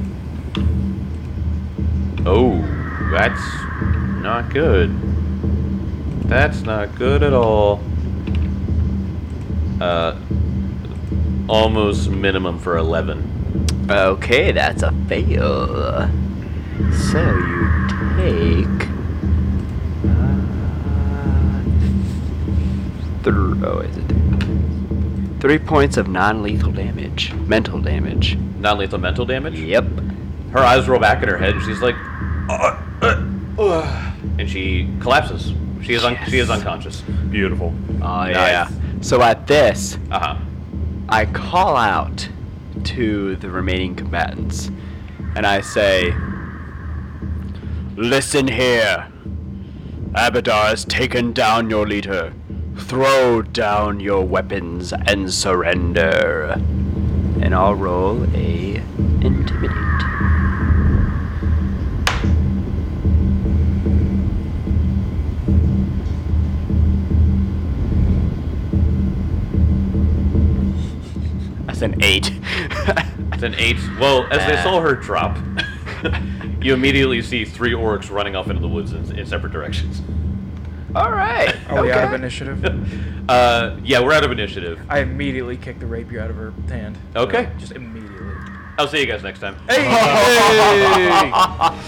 Oh, that's not good. That's not good at all. Uh, almost minimum for eleven. Okay, that's a fail. So you take. Uh, th- oh, is it? Three points of non lethal damage. Mental damage. Non-lethal mental damage? Yep. her eyes roll back in her head, and she's like, uh, uh, uh, and she collapses. She is un- she is unconscious. Beautiful. Oh yeah. So at this, Uh huh. I call out to the remaining combatants, and I say, "Listen here. Abadar has taken down your leader. Throw down your weapons and surrender." And I'll roll a intimidate. That's an eight. It's an eight. Well, as they saw her drop, you immediately see three orcs running off into the woods in, in separate directions. All right. Are we out of initiative? Uh, yeah, we're out of initiative. I immediately kick the rapier out of her hand. Okay. Just immediately. I'll see you guys next time. Hey!